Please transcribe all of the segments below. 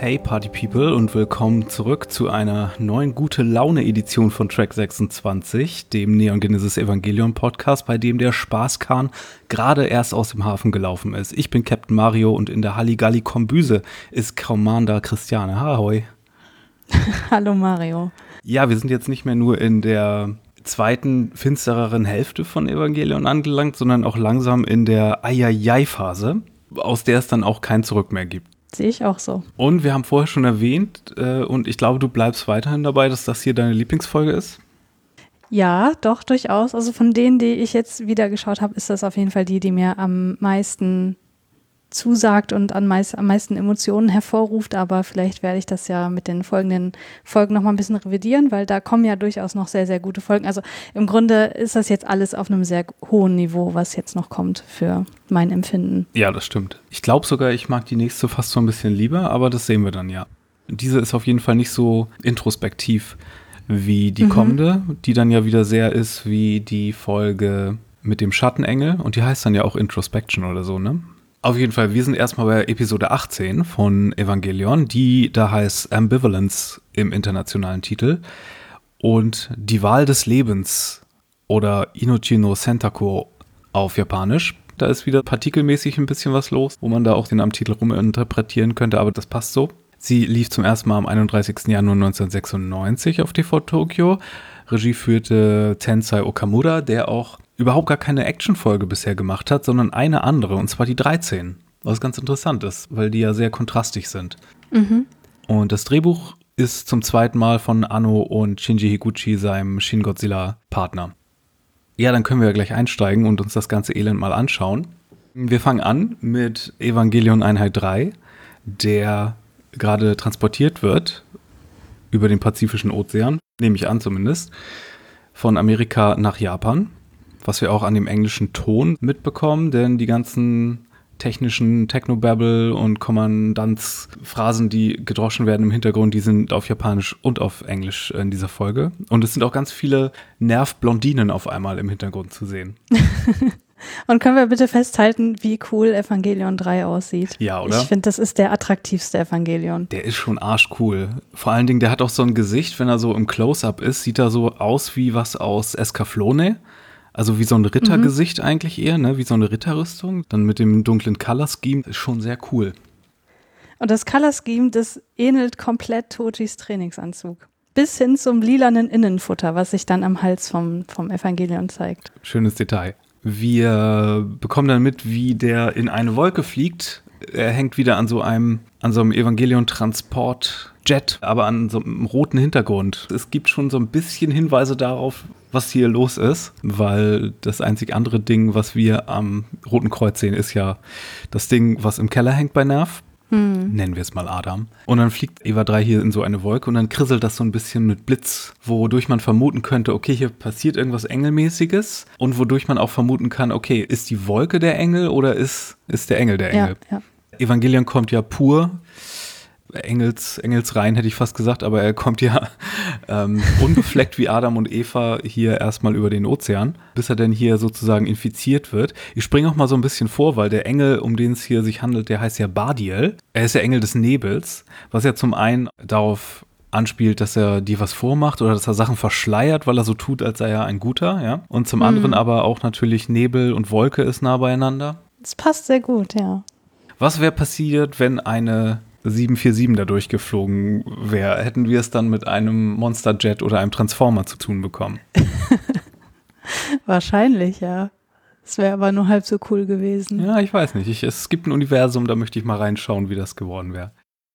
Hey Party People und willkommen zurück zu einer neuen Gute-Laune-Edition von Track 26, dem Neon Genesis Evangelion Podcast, bei dem der Spaßkahn gerade erst aus dem Hafen gelaufen ist. Ich bin Captain Mario und in der Halligalli-Kombüse ist Commander Christiane. Ahoi. Hallo Mario. Ja, wir sind jetzt nicht mehr nur in der zweiten, finstereren Hälfte von Evangelion angelangt, sondern auch langsam in der Ayayay-Phase, aus der es dann auch kein Zurück mehr gibt. Sehe ich auch so. Und wir haben vorher schon erwähnt, und ich glaube, du bleibst weiterhin dabei, dass das hier deine Lieblingsfolge ist? Ja, doch, durchaus. Also von denen, die ich jetzt wieder geschaut habe, ist das auf jeden Fall die mir am meisten zusagt und am meisten Emotionen hervorruft. Aber vielleicht werde ich das ja mit den folgenden Folgen nochmal ein bisschen revidieren, weil da kommen ja durchaus noch sehr, sehr gute Folgen. Also im Grunde ist das jetzt alles auf einem sehr hohen Niveau, was jetzt noch kommt für mein Empfinden. Ja, das stimmt. Ich glaube sogar, ich mag die nächste fast so ein bisschen lieber, aber das sehen wir dann ja. Diese ist auf jeden Fall nicht so introspektiv wie die kommende, die dann ja wieder sehr ist wie die Folge mit dem Schattenengel. Und die heißt dann ja auch Introspection oder so, ne? Auf jeden Fall, wir sind erstmal bei Episode 18 von Evangelion, die da heißt Ambivalence im internationalen Titel. Und die Wahl des Lebens oder Inochi no Sentaku auf Japanisch. Da ist wieder partikelmäßig ein bisschen was los, wo man da auch den am Titel ruminterpretieren könnte, aber das passt so. Sie lief zum ersten Mal am 31. Januar 1996 auf TV Tokyo. Regie führte Tensai Okamura, der auch überhaupt gar keine Actionfolge bisher gemacht hat, sondern eine andere, und zwar die 13. Was ganz interessant ist, weil die ja sehr kontrastig sind. Und das Drehbuch ist zum zweiten Mal von Anno und Shinji Higuchi, seinem Shin Godzilla-Partner. Ja, dann können wir ja gleich einsteigen und uns das ganze Elend mal anschauen. Wir fangen an mit Evangelion Einheit 3, der gerade transportiert wird über den Pazifischen Ozean, nehme ich an zumindest, von Amerika nach Japan, was wir auch an dem englischen Ton mitbekommen, denn die ganzen technischen Technobabble und Kommandanzphrasen, die gedroschen werden im Hintergrund, die sind auf Japanisch und auf Englisch in dieser Folge. Und es sind auch ganz viele Nervblondinen auf einmal im Hintergrund zu sehen. Und können wir bitte festhalten, wie cool Evangelion 3 aussieht? Ja, oder? Ich finde, das ist der attraktivste Evangelion. Der ist schon arschcool. Vor allen Dingen, der hat auch so ein Gesicht, wenn er so im Close-Up ist, sieht er so aus wie was aus Escaflowne. Also wie so ein Rittergesicht eigentlich eher, ne? Wie so eine Ritterrüstung. Dann mit dem dunklen Color-Scheme. Ist schon sehr cool. Und das Color-Scheme, das ähnelt komplett Tochis Trainingsanzug. Bis hin zum lilanen Innenfutter, was sich dann am Hals vom Evangelion zeigt. Schönes Detail. Wir bekommen dann mit, wie der in eine Wolke fliegt. Er hängt wieder an so einem Evangelion-Transport-Jet, aber an so einem roten Hintergrund. Es gibt schon so ein bisschen Hinweise darauf, was hier los ist, weil das einzig andere Ding, was wir am Roten Kreuz sehen, ist ja das Ding, was im Keller hängt bei Nerv. Nennen wir es mal Adam. Und dann fliegt Eva 3 hier in so eine Wolke und dann krisselt das so ein bisschen mit Blitz, wodurch man vermuten könnte, okay, hier passiert irgendwas Engelmäßiges und wodurch man auch vermuten kann, okay, ist die Wolke der Engel oder ist der Engel der Engel? Ja. Evangelion kommt ja pur, Engelsrein hätte ich fast gesagt, aber er kommt ja unbefleckt wie Adam und Eva hier erstmal über den Ozean, bis er denn hier sozusagen infiziert wird. Ich springe auch mal so ein bisschen vor, weil der Engel, um den es hier sich handelt, der heißt ja Bardiel. Er ist der Engel des Nebels, was ja zum einen darauf anspielt, dass er dir was vormacht oder dass er Sachen verschleiert, weil er so tut, als sei er ein Guter, ja. Und zum anderen aber auch natürlich Nebel und Wolke ist nah beieinander. Das passt sehr gut, ja. Was wäre passiert, wenn eine 747 da durchgeflogen wäre? Hätten wir es dann mit einem Monsterjet oder einem Transformer zu tun bekommen? Wahrscheinlich, ja. Es wäre aber nur halb so cool gewesen. Ja, ich weiß nicht. Es gibt ein Universum, da möchte ich mal reinschauen, wie das geworden wäre.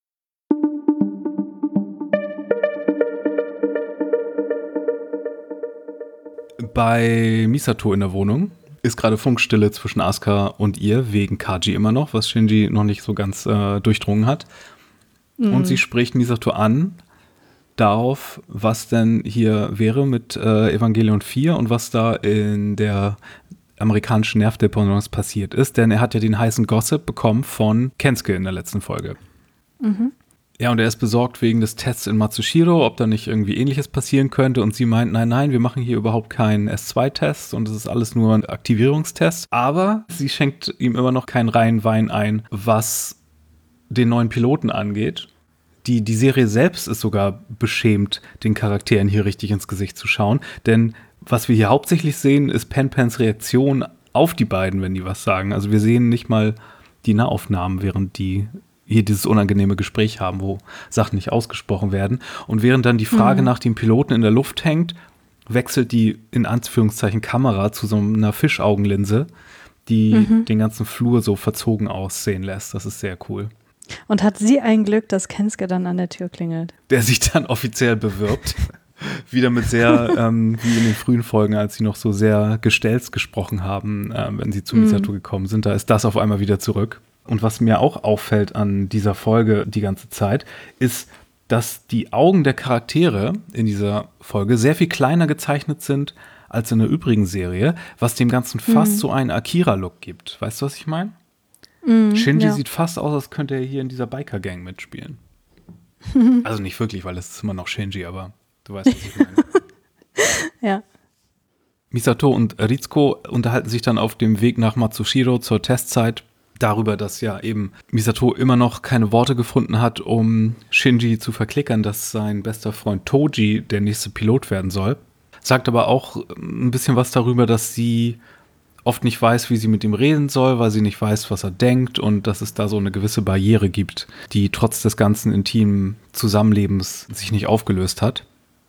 Bei Misato in der Wohnung ist gerade Funkstille zwischen Asuka und ihr, wegen Kaji immer noch, was Shinji noch nicht so ganz durchdrungen hat. Und sie spricht Misato an darauf, was denn hier wäre mit Evangelion 4 und was da in der amerikanischen Nervdependance passiert ist. Denn er hat ja den heißen Gossip bekommen von Kensuke in der letzten Folge. Ja, und er ist besorgt wegen des Tests in Matsushiro, ob da nicht irgendwie Ähnliches passieren könnte. Und sie meint, nein, wir machen hier überhaupt keinen S2-Test und es ist alles nur ein Aktivierungstest. Aber sie schenkt ihm immer noch keinen reinen Wein ein, was den neuen Piloten angeht. Die Serie selbst ist sogar beschämt, den Charakteren hier richtig ins Gesicht zu schauen. Denn was wir hier hauptsächlich sehen, ist Pens Reaktion auf die beiden, wenn die was sagen. Also wir sehen nicht mal die Nahaufnahmen, während die hier dieses unangenehme Gespräch haben, wo Sachen nicht ausgesprochen werden. Und während dann die Frage nach dem Piloten in der Luft hängt, wechselt die in Anführungszeichen Kamera zu so einer Fischaugenlinse, die den ganzen Flur so verzogen aussehen lässt. Das ist sehr cool. Und hat sie ein Glück, dass Kensuke dann an der Tür klingelt? Der sich dann offiziell bewirbt. Wieder mit sehr, wie in den frühen Folgen, als sie noch so sehr gestelzt gesprochen haben, wenn sie zu Misato gekommen sind, da ist das auf einmal wieder zurück. Und was mir auch auffällt an dieser Folge die ganze Zeit, ist, dass die Augen der Charaktere in dieser Folge sehr viel kleiner gezeichnet sind als in der übrigen Serie, was dem Ganzen fast so einen Akira-Look gibt. Weißt du, was ich meine? Shinji sieht fast aus, als könnte er hier in dieser Biker-Gang mitspielen. Also nicht wirklich, weil es ist immer noch Shinji, aber du weißt, was ich meine. Ja. Misato und Ritsuko unterhalten sich dann auf dem Weg nach Matsushiro zur Testzeit darüber, dass ja eben Misato immer noch keine Worte gefunden hat, um Shinji zu verklickern, dass sein bester Freund Toji der nächste Pilot werden soll. Sagt aber auch ein bisschen was darüber, dass sie oft nicht weiß, wie sie mit ihm reden soll, weil sie nicht weiß, was er denkt und dass es da so eine gewisse Barriere gibt, die trotz des ganzen intimen Zusammenlebens sich nicht aufgelöst hat.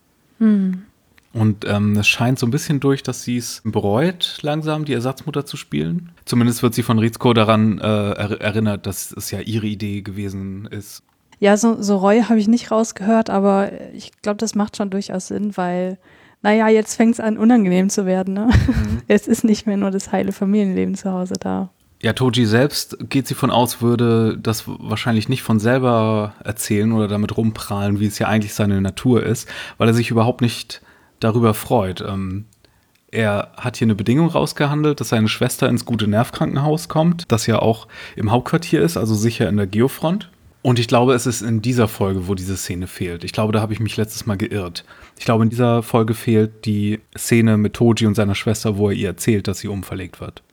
Und es scheint so ein bisschen durch, dass sie es bereut, langsam die Ersatzmutter zu spielen. Zumindest wird sie von Ritsuko daran erinnert, dass es ja ihre Idee gewesen ist. Ja, so Reue habe ich nicht rausgehört, aber ich glaube, das macht schon durchaus Sinn, weil, naja, jetzt fängt es an, unangenehm zu werden. Ne? Es ist nicht mehr nur das heile Familienleben zu Hause da. Ja, Toji selbst, geht sie von aus, würde das wahrscheinlich nicht von selber erzählen oder damit rumprahlen, wie es ja eigentlich seine Natur ist, weil er sich überhaupt nicht darüber freut. Er hat hier eine Bedingung rausgehandelt, dass seine Schwester ins Gute-Nerv-Krankenhaus kommt, das ja auch im Hauptquartier ist, also sicher in der Geofront. Und ich glaube, es ist in dieser Folge, wo diese Szene fehlt. Ich glaube, da habe ich mich letztes Mal geirrt. Ich glaube, in dieser Folge fehlt die Szene mit Toji und seiner Schwester, wo er ihr erzählt, dass sie umverlegt wird.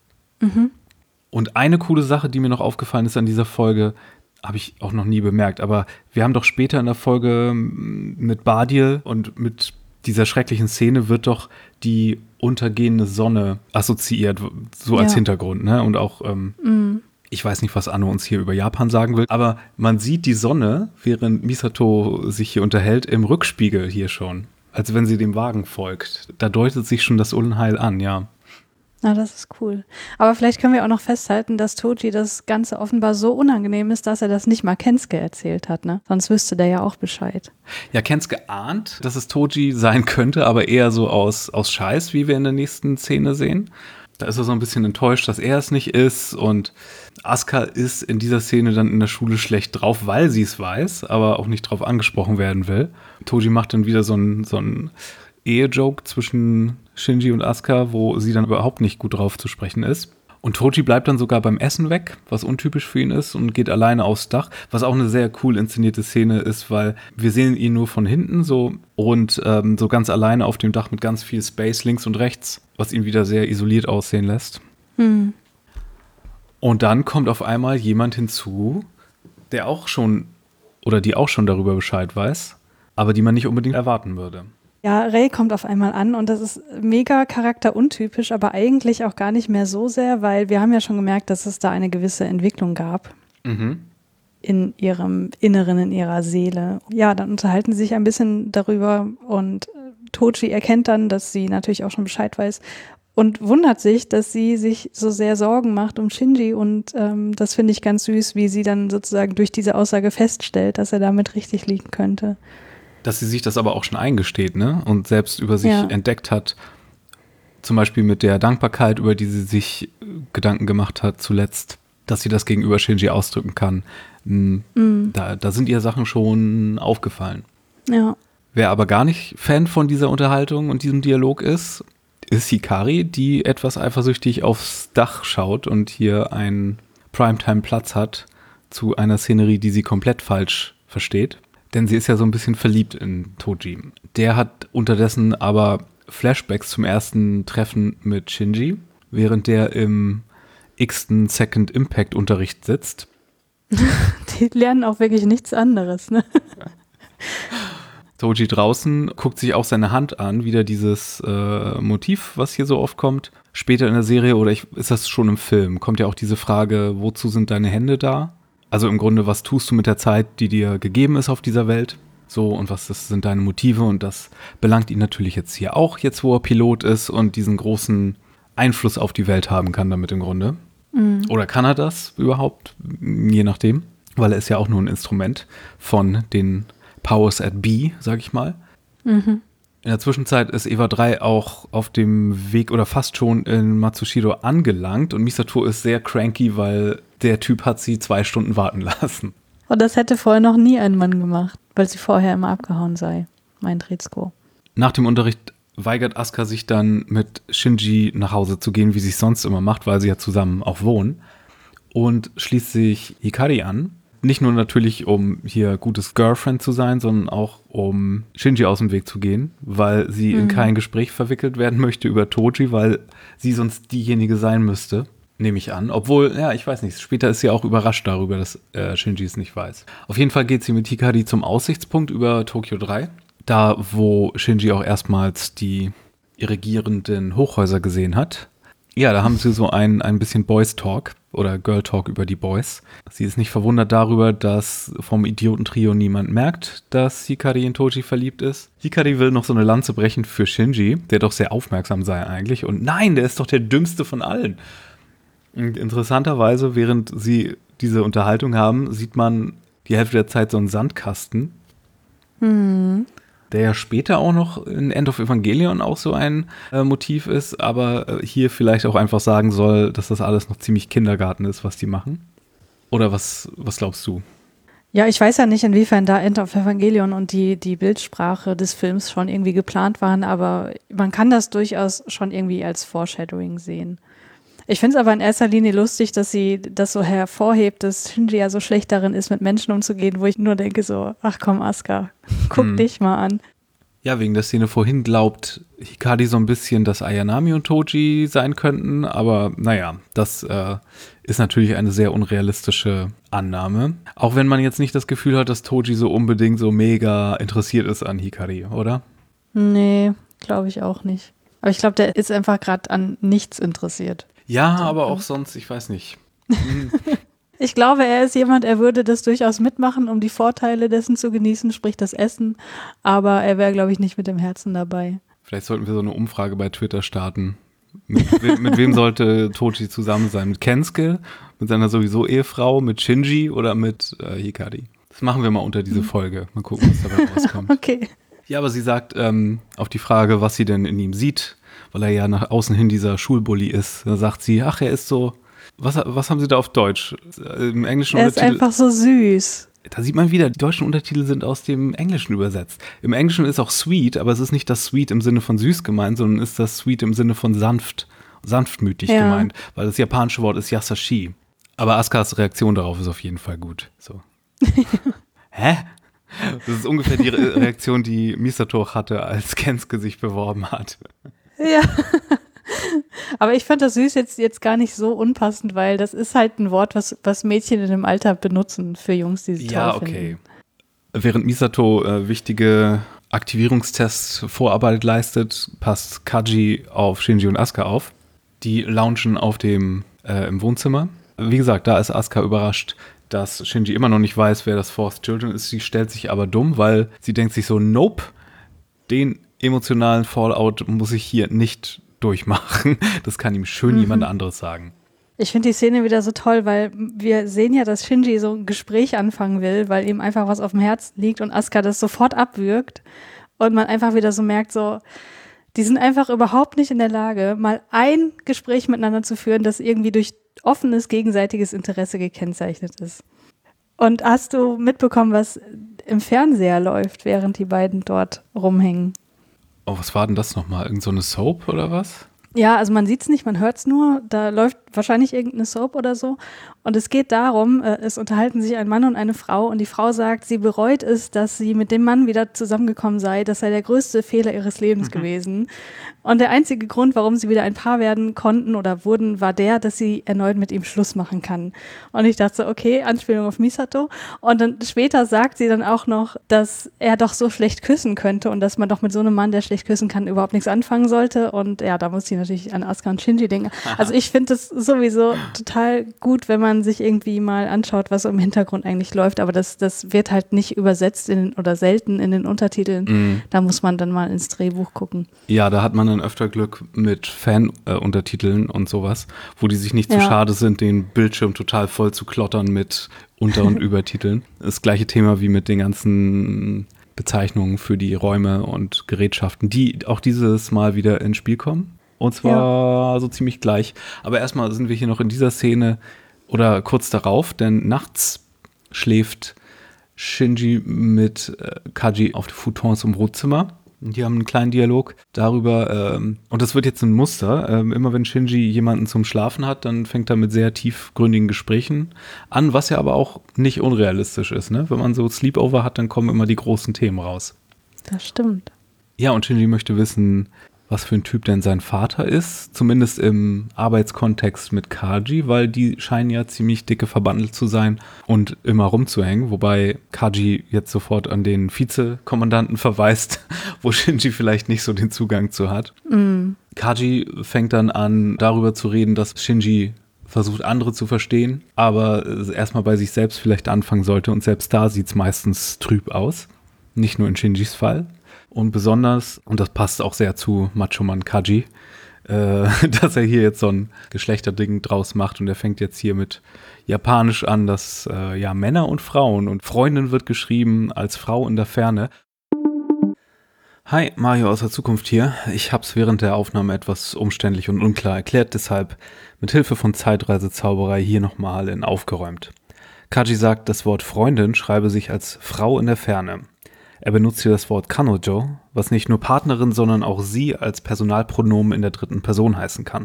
Und eine coole Sache, die mir noch aufgefallen ist an dieser Folge, habe ich auch noch nie bemerkt, aber wir haben doch später in der Folge mit Badiel und mit dieser schrecklichen Szene wird doch die untergehende Sonne assoziiert, so als Hintergrund, ne? Und auch, ich weiß nicht, was Anno uns hier über Japan sagen will, aber man sieht die Sonne, während Misato sich hier unterhält, im Rückspiegel hier schon, als wenn sie dem Wagen folgt. Da deutet sich schon das Unheil an, ja. Na, das ist cool. Aber vielleicht können wir auch noch festhalten, dass Toji das Ganze offenbar so unangenehm ist, dass er das nicht mal Kensuke erzählt hat, ne? Sonst wüsste der ja auch Bescheid. Ja, Kensuke ahnt, dass es Toji sein könnte, aber eher so aus Scheiß, wie wir in der nächsten Szene sehen. Da ist er so ein bisschen enttäuscht, dass er es nicht ist. Und Asuka ist in dieser Szene dann in der Schule schlecht drauf, weil sie es weiß, aber auch nicht drauf angesprochen werden will. Toji macht dann wieder so ein Ehe-Joke zwischen Shinji und Asuka, wo sie dann überhaupt nicht gut drauf zu sprechen ist. Und Toji bleibt dann sogar beim Essen weg, was untypisch für ihn ist, und geht alleine aufs Dach, was auch eine sehr cool inszenierte Szene ist, weil wir sehen ihn nur von hinten so und so ganz alleine auf dem Dach mit ganz viel Space links und rechts, was ihn wieder sehr isoliert aussehen lässt. Und dann kommt auf einmal jemand hinzu, der auch schon oder die auch schon darüber Bescheid weiß, aber die man nicht unbedingt erwarten würde. Ja, Rei kommt auf einmal an und das ist mega charakteruntypisch, aber eigentlich auch gar nicht mehr so sehr, weil wir haben ja schon gemerkt, dass es da eine gewisse Entwicklung gab in ihrem Inneren, in ihrer Seele. Ja, dann unterhalten sie sich ein bisschen darüber und Toji erkennt dann, dass sie natürlich auch schon Bescheid weiß und wundert sich, dass sie sich so sehr Sorgen macht um Shinji und das finde ich ganz süß, wie sie dann sozusagen durch diese Aussage feststellt, dass er damit richtig liegen könnte. Dass sie sich das aber auch schon eingesteht, ne? Und selbst über sich entdeckt hat. Zum Beispiel mit der Dankbarkeit, über die sie sich Gedanken gemacht hat zuletzt, dass sie das gegenüber Shinji ausdrücken kann. Da sind ihr Sachen schon aufgefallen. Ja. Wer aber gar nicht Fan von dieser Unterhaltung und diesem Dialog ist Hikari, die etwas eifersüchtig aufs Dach schaut und hier einen Primetime-Platz hat zu einer Szenerie, die sie komplett falsch versteht. Denn sie ist ja so ein bisschen verliebt in Toji. Der hat unterdessen aber Flashbacks zum ersten Treffen mit Shinji, während der im x-ten Second Impact Unterricht sitzt. Die lernen auch wirklich nichts anderes, ne? Toji draußen guckt sich auch seine Hand an, wieder dieses Motiv, was hier so oft kommt. Später in der Serie oder ist das schon im Film, kommt ja auch diese Frage, wozu sind deine Hände da? Also im Grunde, was tust du mit der Zeit, die dir gegeben ist auf dieser Welt? So, und das sind deine Motive und das belangt ihn natürlich jetzt hier auch, jetzt wo er Pilot ist und diesen großen Einfluss auf die Welt haben kann damit im Grunde. Mhm. Oder kann er das überhaupt? Je nachdem, weil er ist ja auch nur ein Instrument von den Powers at Be, sag ich mal. Mhm. In der Zwischenzeit ist Eva 3 auch auf dem Weg oder fast schon in Matsushiro angelangt und Misato ist sehr cranky, weil der Typ hat sie 2 Stunden warten lassen. Und das hätte vorher noch nie ein Mann gemacht, weil sie vorher immer abgehauen sei, meint Rizko. Nach dem Unterricht weigert Asuka sich dann mit Shinji nach Hause zu gehen, wie sie es sonst immer macht, weil sie ja zusammen auch wohnen. Und schließt sich Hikari an. Nicht nur natürlich, um hier gutes Girlfriend zu sein, sondern auch, um Shinji aus dem Weg zu gehen, weil sie in kein Gespräch verwickelt werden möchte über Toji, weil sie sonst diejenige sein müsste, nehme ich an. Obwohl, ja, ich weiß nicht, später ist sie auch überrascht darüber, dass Shinji es nicht weiß. Auf jeden Fall geht sie mit Hikari zum Aussichtspunkt über Tokio 3, da wo Shinji auch erstmals die irrigierenden Hochhäuser gesehen hat. Ja, da haben sie so ein bisschen Boys-Talk oder Girl-Talk über die Boys. Sie ist nicht verwundert darüber, dass vom Idiotentrio niemand merkt, dass Hikari in Toji verliebt ist. Hikari will noch so eine Lanze brechen für Shinji, der doch sehr aufmerksam sei eigentlich. Und nein, der ist doch der dümmste von allen. Und interessanterweise, während sie diese Unterhaltung haben, sieht man die Hälfte der Zeit so einen Sandkasten. Der ja später auch noch in End of Evangelion auch so ein Motiv ist, aber hier vielleicht auch einfach sagen soll, dass das alles noch ziemlich Kindergarten ist, was die machen. Oder was glaubst du? Ja, ich weiß ja nicht, inwiefern da End of Evangelion und die Bildsprache des Films schon irgendwie geplant waren, aber man kann das durchaus schon irgendwie als Foreshadowing sehen. Ich finde es aber in erster Linie lustig, dass sie das so hervorhebt, dass Shinji ja so schlecht darin ist, mit Menschen umzugehen, wo ich nur denke so, ach komm Asuka, guck dich mal an. Ja, wegen der Szene vorhin glaubt Hikari so ein bisschen, dass Ayanami und Toji sein könnten, aber naja, das ist natürlich eine sehr unrealistische Annahme. Auch wenn man jetzt nicht das Gefühl hat, dass Toji so unbedingt so mega interessiert ist an Hikari, oder? Nee, glaube ich auch nicht. Aber ich glaube, der ist einfach gerade an nichts interessiert. Ja, aber auch sonst, ich weiß nicht. Ich glaube, er ist jemand, er würde das durchaus mitmachen, um die Vorteile dessen zu genießen, sprich das Essen. Aber er wäre, glaube ich, nicht mit dem Herzen dabei. Vielleicht sollten wir so eine Umfrage bei Twitter starten. Mit wem sollte Toji zusammen sein? Mit Kensuke, mit seiner sowieso Ehefrau, mit Shinji oder mit Hikari? Das machen wir mal unter diese Folge. Mal gucken, was dabei rauskommt. Okay. Ja, aber sie sagt auf die Frage, was sie denn in ihm sieht, weil er ja nach außen hin dieser Schulbully ist, da sagt sie, ach, er ist so, was haben sie da auf Deutsch? Im englischen er ist einfach so süß. Da sieht man wieder, die deutschen Untertitel sind aus dem Englischen übersetzt. Im Englischen ist auch sweet, aber es ist nicht das sweet im Sinne von süß gemeint, sondern ist das sweet im Sinne von sanftmütig gemeint, weil das japanische Wort ist yasashi. Aber Asukas Reaktion darauf ist auf jeden Fall gut. So. Hä? Das ist ungefähr die Reaktion, die Misato hatte, als Kensuke sich beworben hat. Ja, aber ich fand das süß jetzt gar nicht so unpassend, weil das ist halt ein Wort, was Mädchen in dem Alter benutzen für Jungs, die sie toll finden. Ja, okay. Während Misato wichtige Aktivierungstests Vorarbeit leistet, passt Kaji auf Shinji und Asuka auf. Die loungen im Wohnzimmer. Wie gesagt, da ist Asuka überrascht, dass Shinji immer noch nicht weiß, wer das Fourth Children ist. Sie stellt sich aber dumm, weil sie denkt sich so, nope, den emotionalen Fallout muss ich hier nicht durchmachen. Das kann ihm schön jemand anderes sagen. Ich finde die Szene wieder so toll, weil wir sehen ja, dass Shinji so ein Gespräch anfangen will, weil ihm einfach was auf dem Herzen liegt und Asuka das sofort abwürgt und man einfach wieder so merkt, so, die sind einfach überhaupt nicht in der Lage, mal ein Gespräch miteinander zu führen, das irgendwie durch offenes gegenseitiges Interesse gekennzeichnet ist. Und hast du mitbekommen, was im Fernseher läuft, während die beiden dort rumhängen? Oh, was war denn das nochmal? Irgend so eine Soap oder was? Ja, also man sieht es nicht, man hört es nur. Da läuft wahrscheinlich irgendeine Soap oder so. Und es geht darum, es unterhalten sich ein Mann und eine Frau und die Frau sagt, sie bereut es, dass sie mit dem Mann wieder zusammengekommen sei. Das sei der größte Fehler ihres Lebens gewesen. Und der einzige Grund, warum sie wieder ein Paar werden konnten oder wurden, war der, dass sie erneut mit ihm Schluss machen kann. Und ich dachte so, okay, Anspielung auf Misato. Und dann später sagt sie dann auch noch, dass er doch so schlecht küssen könnte und dass man doch mit so einem Mann, der schlecht küssen kann, überhaupt nichts anfangen sollte. Und ja, da muss ich natürlich an Asuka und Shinji denken. Also ich finde es sowieso total gut, wenn man sich irgendwie mal anschaut, was im Hintergrund eigentlich läuft. Aber das wird halt nicht übersetzt oder selten in den Untertiteln. Da muss man dann mal ins Drehbuch gucken. Ja, da hat man dann öfter Glück mit Fan-Untertiteln und sowas, wo die sich nicht zu schade sind, den Bildschirm total voll zu klottern mit Unter- und Übertiteln. Das gleiche Thema wie mit den ganzen Bezeichnungen für die Räume und Gerätschaften, die auch dieses Mal wieder ins Spiel kommen. Und zwar so ziemlich gleich. Aber erstmal sind wir hier noch in dieser Szene oder kurz darauf, denn nachts schläft Shinji mit Kaji auf den Futons im Wohnzimmer. Die haben einen kleinen Dialog darüber, und das wird jetzt ein Muster. Immer wenn Shinji jemanden zum Schlafen hat, dann fängt er mit sehr tiefgründigen Gesprächen an, was ja aber auch nicht unrealistisch ist. Ne? Wenn man so Sleepover hat, dann kommen immer die großen Themen raus. Das stimmt. Ja, und Shinji möchte wissen, was für ein Typ denn sein Vater ist, zumindest im Arbeitskontext mit Kaji, weil die scheinen ja ziemlich dicke verbandelt zu sein und immer rumzuhängen, wobei Kaji jetzt sofort an den Vizekommandanten verweist, wo Shinji vielleicht nicht so den Zugang zu hat. Kaji fängt dann an, darüber zu reden, dass Shinji versucht, andere zu verstehen, aber erstmal bei sich selbst vielleicht anfangen sollte und selbst da sieht es meistens trüb aus, nicht nur in Shinjis Fall. Und besonders, und das passt auch sehr zu Macho-Mann Kaji, dass er hier jetzt so ein Geschlechterding draus macht und er fängt jetzt hier mit Japanisch an, dass Männer und Frauen und Freundin wird geschrieben als Frau in der Ferne. Hi, Mario aus der Zukunft hier. Ich hab's während der Aufnahme etwas umständlich und unklar erklärt, deshalb mit Hilfe von Zeitreisezauberei hier nochmal in aufgeräumt. Kaji sagt, das Wort Freundin schreibe sich als Frau in der Ferne. Er benutzt hier das Wort Kanojo, was nicht nur Partnerin, sondern auch sie als Personalpronomen in der dritten Person heißen kann.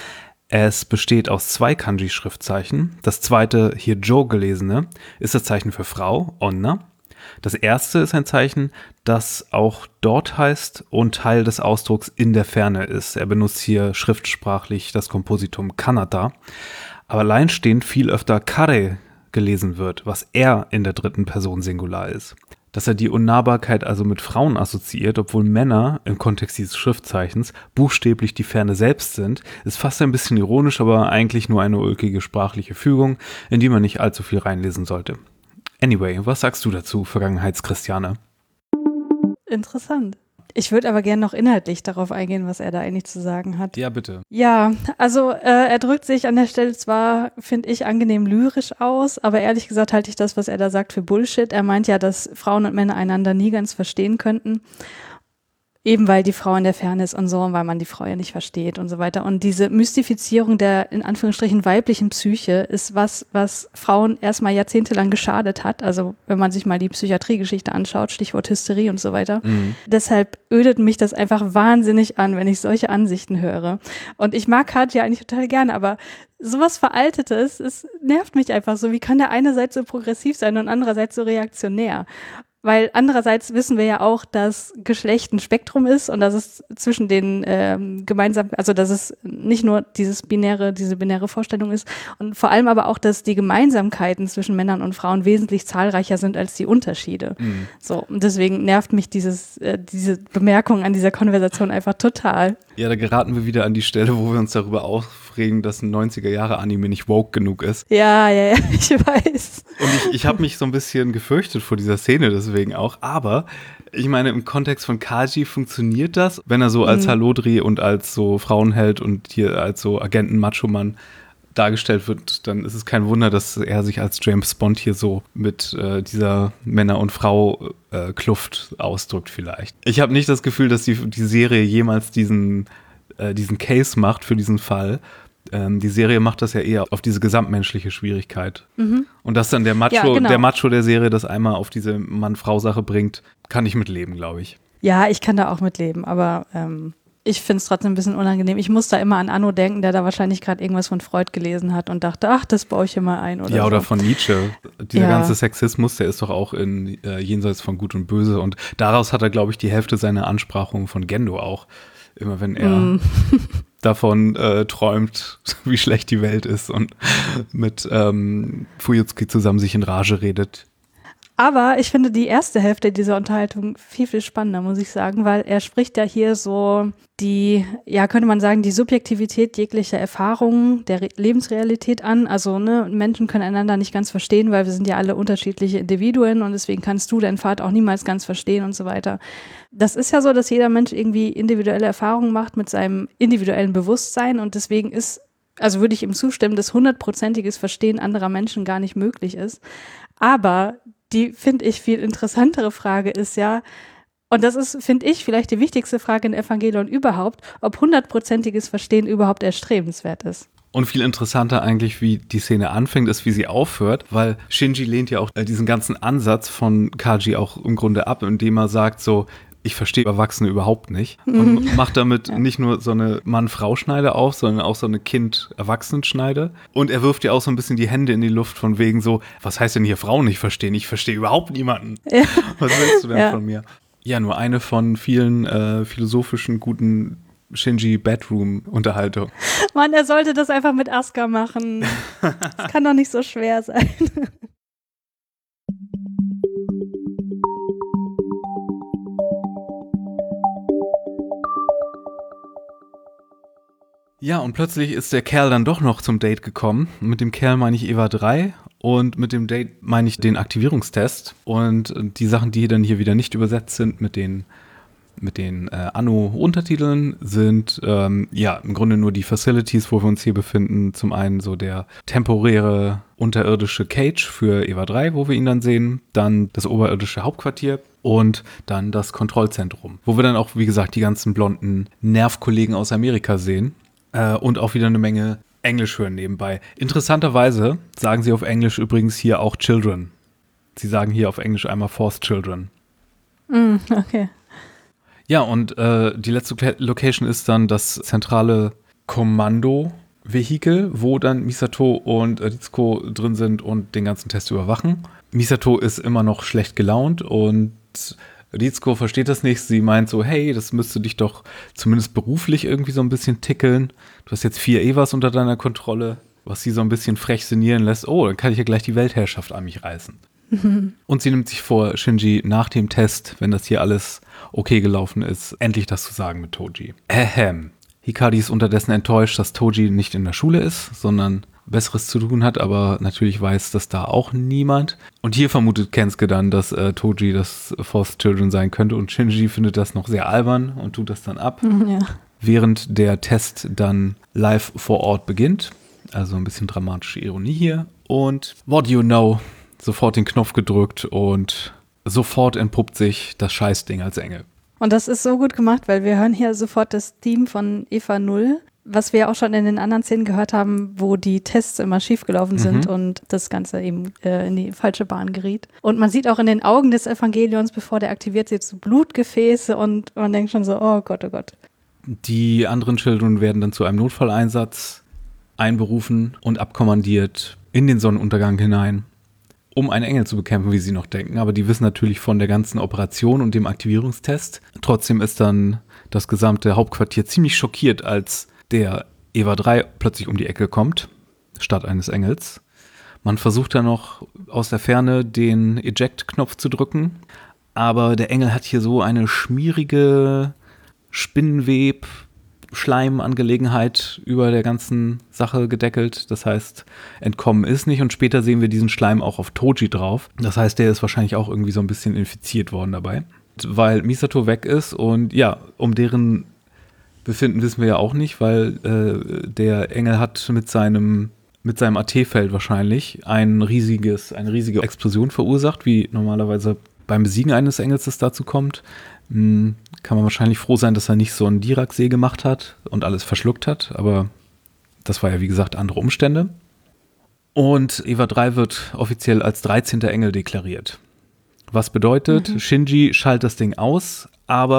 Es besteht aus 2 Kanji-Schriftzeichen. Das zweite, hier Jo gelesene, ist das Zeichen für Frau, Onna. Das erste ist ein Zeichen, das auch dort heißt und Teil des Ausdrucks in der Ferne ist. Er benutzt hier schriftsprachlich das Kompositum Kanata. Aber alleinstehend viel öfter Kare gelesen wird, was er in der dritten Person Singular ist. Dass er die Unnahbarkeit also mit Frauen assoziiert, obwohl Männer im Kontext dieses Schriftzeichens buchstäblich die Ferne selbst sind, ist fast ein bisschen ironisch, aber eigentlich nur eine ulkige sprachliche Fügung, in die man nicht allzu viel reinlesen sollte. Anyway, was sagst du dazu, Vergangenheitschristiane? Interessant. Ich würde aber gerne noch inhaltlich darauf eingehen, was er da eigentlich zu sagen hat. Ja, bitte. Ja, also er drückt sich an der Stelle zwar, finde ich, angenehm lyrisch aus, aber ehrlich gesagt halte ich das, was er da sagt, für Bullshit. Er meint ja, dass Frauen und Männer einander nie ganz verstehen könnten. Eben weil die Frau in der Ferne ist und so, und weil man die Frau ja nicht versteht und so weiter. Und diese Mystifizierung der, in Anführungsstrichen, weiblichen Psyche ist was Frauen erstmal jahrzehntelang geschadet hat. Also wenn man sich mal die Psychiatriegeschichte anschaut, Stichwort Hysterie und so weiter. Deshalb ödet mich das einfach wahnsinnig an, wenn ich solche Ansichten höre. Und ich mag Kaji eigentlich total gerne, aber sowas Veraltetes, es nervt mich einfach so. Wie kann der einerseits so progressiv sein und andererseits so reaktionär? Weil andererseits wissen wir ja auch, dass Geschlecht ein Spektrum ist und dass es zwischen den also dass es nicht nur diese binäre Vorstellung ist und vor allem aber auch, dass die Gemeinsamkeiten zwischen Männern und Frauen wesentlich zahlreicher sind als die Unterschiede. So, und deswegen nervt mich diese Bemerkung an dieser Konversation einfach total. Ja, da geraten wir wieder an die Stelle, wo wir uns darüber aufregen, dass ein 90er-Jahre-Anime nicht woke genug ist. Ja, ich weiß. Und ich habe mich so ein bisschen gefürchtet vor dieser Szene deswegen auch, aber ich meine, im Kontext von Kaji funktioniert das, wenn er so als Hallodri und als so Frauenheld und hier als so Agenten-Macho-Mann dargestellt wird, dann ist es kein Wunder, dass er sich als James Bond hier so mit dieser Männer- und Frau-Kluft ausdrückt vielleicht. Ich habe nicht das Gefühl, dass die Serie jemals diesen Case macht für diesen Fall. Die Serie macht das ja eher auf diese gesamtmenschliche Schwierigkeit. Und dass dann der Macho der Serie das einmal auf diese Mann-Frau-Sache bringt, kann ich mitleben, glaube ich. Ja, ich kann da auch mitleben, aber ich finde es trotzdem ein bisschen unangenehm. Ich muss da immer an Anno denken, der da wahrscheinlich gerade irgendwas von Freud gelesen hat und dachte, ach, das baue ich hier mal ein oder Ja, so. oder von Nietzsche. Dieser ganze Sexismus, der ist doch auch in Jenseits von Gut und Böse. Und daraus hat er, glaube ich, die Hälfte seiner Ansprachungen von Gendo auch. Immer wenn er davon träumt, wie schlecht die Welt ist und mit Fuyutsuki zusammen sich in Rage redet. Aber ich finde die erste Hälfte dieser Unterhaltung viel, viel spannender, muss ich sagen, weil er spricht ja hier so die, ja, könnte man sagen, die Subjektivität jeglicher Erfahrungen der Lebensrealität an. Also, ne, Menschen können einander nicht ganz verstehen, weil wir sind ja alle unterschiedliche Individuen und deswegen kannst du deinen Vater auch niemals ganz verstehen und so weiter. Das ist ja so, dass jeder Mensch irgendwie individuelle Erfahrungen macht mit seinem individuellen Bewusstsein und deswegen ist, also würde ich ihm zustimmen, dass 100%iges Verstehen anderer Menschen gar nicht möglich ist. Aber die, finde ich, viel interessantere Frage ist ja, und das ist, finde ich, vielleicht die wichtigste Frage in Evangelion überhaupt, ob 100%iges Verstehen überhaupt erstrebenswert ist. Und viel interessanter eigentlich, wie die Szene anfängt, ist, wie sie aufhört, weil Shinji lehnt ja auch diesen ganzen Ansatz von Kaji auch im Grunde ab, indem er sagt so, ich verstehe Erwachsene überhaupt nicht und macht damit nicht nur so eine Mann-Frau-Schneide auf, sondern auch so eine Kind-Erwachsenen-Schneide. Und er wirft ja auch so ein bisschen die Hände in die Luft von wegen so, was heißt denn hier Frauen nicht verstehen? Ich verstehe überhaupt niemanden. Ja. Was willst du denn von mir? Ja, nur eine von vielen philosophischen, guten Shinji-Bedroom-Unterhaltungen. Mann, er sollte das einfach mit Asuka machen. Das kann doch nicht so schwer sein. Ja, und plötzlich ist der Kerl dann doch noch zum Date gekommen. Mit dem Kerl meine ich Eva 3 und mit dem Date meine ich den Aktivierungstest. Und die Sachen, die dann hier wieder nicht übersetzt sind mit den Anno-Untertiteln, sind im Grunde nur die Facilities, wo wir uns hier befinden. Zum einen so der temporäre unterirdische Cage für Eva 3, wo wir ihn dann sehen. Dann das oberirdische Hauptquartier. Und dann das Kontrollzentrum, wo wir dann auch, wie gesagt, die ganzen blonden Nervkollegen aus Amerika sehen. Und auch wieder eine Menge Englisch hören nebenbei. Interessanterweise sagen sie auf Englisch übrigens hier auch Children. Sie sagen hier auf Englisch einmal Forced Children. Okay. Ja, und die letzte Location ist dann das zentrale Kommando-Vehikel, wo dann Misato und Ritsuko drin sind und den ganzen Test überwachen. Misato ist immer noch schlecht gelaunt und Ritsuko versteht das nicht. Sie meint so, hey, das müsste dich doch zumindest beruflich irgendwie so ein bisschen tickeln. Du hast jetzt 4 Evas unter deiner Kontrolle, was sie so ein bisschen frech sinnieren lässt. Oh, dann kann ich ja gleich die Weltherrschaft an mich reißen. Und sie nimmt sich vor, Shinji nach dem Test, wenn das hier alles okay gelaufen ist, endlich das zu sagen mit Toji. Hikari ist unterdessen enttäuscht, dass Toji nicht in der Schule ist, sondern Besseres zu tun hat, aber natürlich weiß das da auch niemand. Und hier vermutet Kensuke dann, dass Toji das Forced Children sein könnte und Shinji findet das noch sehr albern und tut das dann ab. Ja. Während der Test dann live vor Ort beginnt. Also ein bisschen dramatische Ironie hier. Und what do you know? Sofort den Knopf gedrückt und sofort entpuppt sich das Scheißding als Engel. Und das ist so gut gemacht, weil wir hören hier sofort das Theme von Eva 0, was wir auch schon in den anderen Szenen gehört haben, wo die Tests immer schiefgelaufen sind und das Ganze eben in die falsche Bahn geriet. Und man sieht auch in den Augen des Evangelions, bevor der aktiviert wird, so Blutgefäße und man denkt schon so, oh Gott, oh Gott. Die anderen Children werden dann zu einem Notfalleinsatz einberufen und abkommandiert in den Sonnenuntergang hinein, um einen Engel zu bekämpfen, wie sie noch denken. Aber die wissen natürlich von der ganzen Operation und dem Aktivierungstest. Trotzdem ist dann das gesamte Hauptquartier ziemlich schockiert, als der Eva 3 plötzlich um die Ecke kommt, statt eines Engels. Man versucht dann noch aus der Ferne den Eject-Knopf zu drücken, aber der Engel hat hier so eine schmierige Spinnenweb-Schleimangelegenheit über der ganzen Sache gedeckelt. Das heißt, entkommen ist nicht und später sehen wir diesen Schleim auch auf Toji drauf. Das heißt, der ist wahrscheinlich auch irgendwie so ein bisschen infiziert worden dabei. Weil Misato weg ist und ja, um deren Befinden wissen wir ja auch nicht, weil der Engel hat mit seinem AT-Feld wahrscheinlich eine riesige Explosion verursacht, wie normalerweise beim Besiegen eines Engels es dazu kommt. Kann man wahrscheinlich froh sein, dass er nicht so einen Dirac-See gemacht hat und alles verschluckt hat, aber das war ja wie gesagt andere Umstände. Und Eva 3 wird offiziell als 13. Engel deklariert. Was bedeutet, Shinji schaltet das Ding aus, aber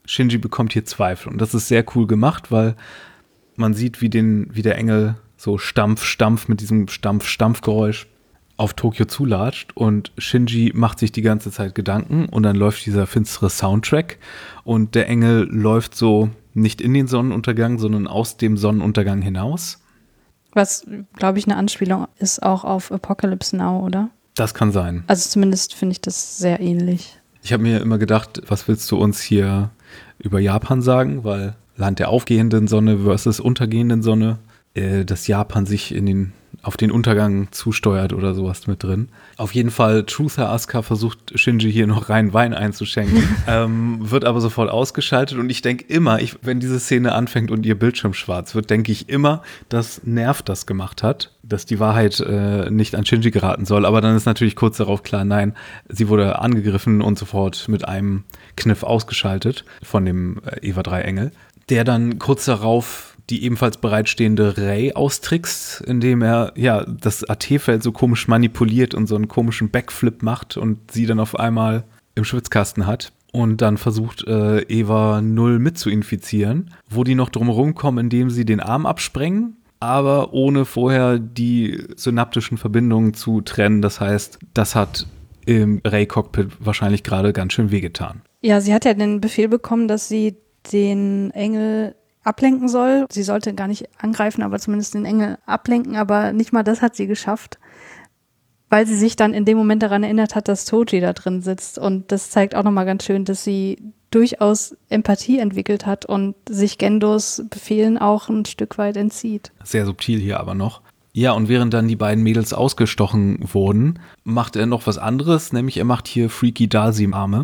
Shinji bekommt hier Zweifel. Und das ist sehr cool gemacht, weil man sieht, wie der Engel so Stampf mit diesem Stampfgeräusch auf Tokio zulatscht und Shinji macht sich die ganze Zeit Gedanken und dann läuft dieser finstere Soundtrack und der Engel läuft so nicht in den Sonnenuntergang, sondern aus dem Sonnenuntergang hinaus. Was, glaube ich, eine Anspielung ist auch auf Apocalypse Now, oder? Das kann sein. Also zumindest finde ich das sehr ähnlich. Ich habe mir immer gedacht, was willst du uns hier über Japan sagen, weil Land der aufgehenden Sonne versus untergehenden Sonne, dass Japan sich auf den Untergang zusteuert oder sowas mit drin. Auf jeden Fall, Truther Asuka versucht Shinji hier noch rein Wein einzuschenken, wird aber sofort ausgeschaltet und ich denke immer, wenn diese Szene anfängt und ihr Bildschirm schwarz wird, denke ich immer, dass Nerv das gemacht hat, dass die Wahrheit nicht an Shinji geraten soll, aber dann ist natürlich kurz darauf klar, nein, sie wurde angegriffen und sofort mit einem Kniff ausgeschaltet von dem Eva 3 Engel, der dann kurz darauf die ebenfalls bereitstehende Rei austrickst, indem er das AT-Feld so komisch manipuliert und so einen komischen Backflip macht und sie dann auf einmal im Schwitzkasten hat und dann versucht Eva 0 mit zu infizieren, wo die noch drumherum kommen, indem sie den Arm absprengen, aber ohne vorher die synaptischen Verbindungen zu trennen. Das heißt, das hat im Rei-Cockpit wahrscheinlich gerade ganz schön wehgetan. Ja, sie hat ja den Befehl bekommen, dass sie den Engel ablenken soll. Sie sollte gar nicht angreifen, aber zumindest den Engel ablenken, aber nicht mal das hat sie geschafft, weil sie sich dann in dem Moment daran erinnert hat, dass Toji da drin sitzt und das zeigt auch nochmal ganz schön, dass sie durchaus Empathie entwickelt hat und sich Gendos Befehlen auch ein Stück weit entzieht. Sehr subtil hier aber noch. Ja, und während dann die beiden Mädels ausgestochen wurden, macht er noch was anderes, nämlich er macht hier Freaky Dalsim-Arme.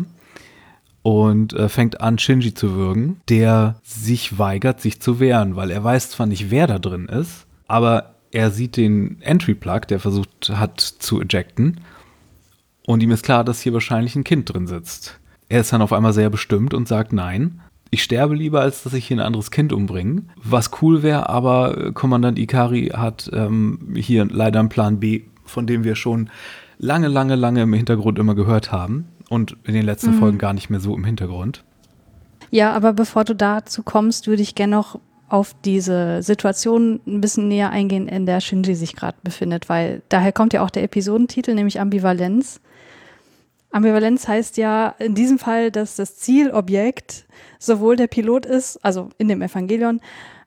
Und fängt an, Shinji zu würgen, der sich weigert, sich zu wehren, weil er weiß zwar nicht, wer da drin ist, aber er sieht den Entry-Plug, der versucht hat zu ejecten und ihm ist klar, dass hier wahrscheinlich ein Kind drin sitzt. Er ist dann auf einmal sehr bestimmt und sagt, nein, ich sterbe lieber, als dass ich hier ein anderes Kind umbringe. Was cool wäre, aber Kommandant Ikari hat hier leider einen Plan B, von dem wir schon lange im Hintergrund immer gehört haben. Und in den letzten Folgen gar nicht mehr so im Hintergrund. Ja, aber bevor du dazu kommst, würde ich gerne noch auf diese Situation ein bisschen näher eingehen, in der Shinji sich gerade befindet, weil daher kommt ja auch der Episodentitel, nämlich Ambivalenz. Ambivalenz heißt ja in diesem Fall, dass das Zielobjekt sowohl der Pilot ist, also in dem Evangelion,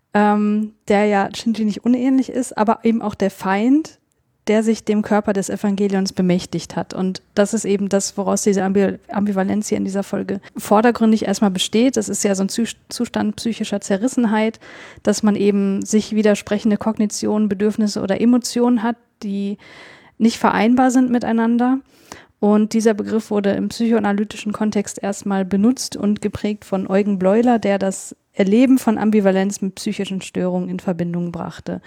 der ja Shinji nicht unähnlich ist, aber eben auch der Feind, der sich dem Körper des Evangelions bemächtigt hat. Und das ist eben das, woraus diese Ambivalenz hier in dieser Folge vordergründig erstmal besteht. Das ist ja so ein Zustand psychischer Zerrissenheit, dass man eben sich widersprechende Kognitionen, Bedürfnisse oder Emotionen hat, die nicht vereinbar sind miteinander. Und dieser Begriff wurde im psychoanalytischen Kontext erstmal benutzt und geprägt von Eugen Bleuler, der das Erleben von Ambivalenz mit psychischen Störungen in Verbindung brachte.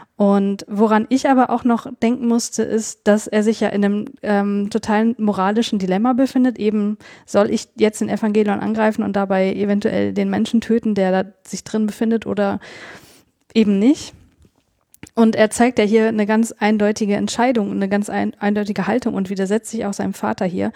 Und woran ich aber auch noch denken musste, ist, dass er sich ja in einem totalen moralischen Dilemma befindet. Eben, soll ich jetzt den Evangelion angreifen und dabei eventuell den Menschen töten, der da sich drin befindet oder eben nicht? Und er zeigt ja hier eine ganz eindeutige Entscheidung und eine ganz eindeutige Haltung und widersetzt sich auch seinem Vater hier.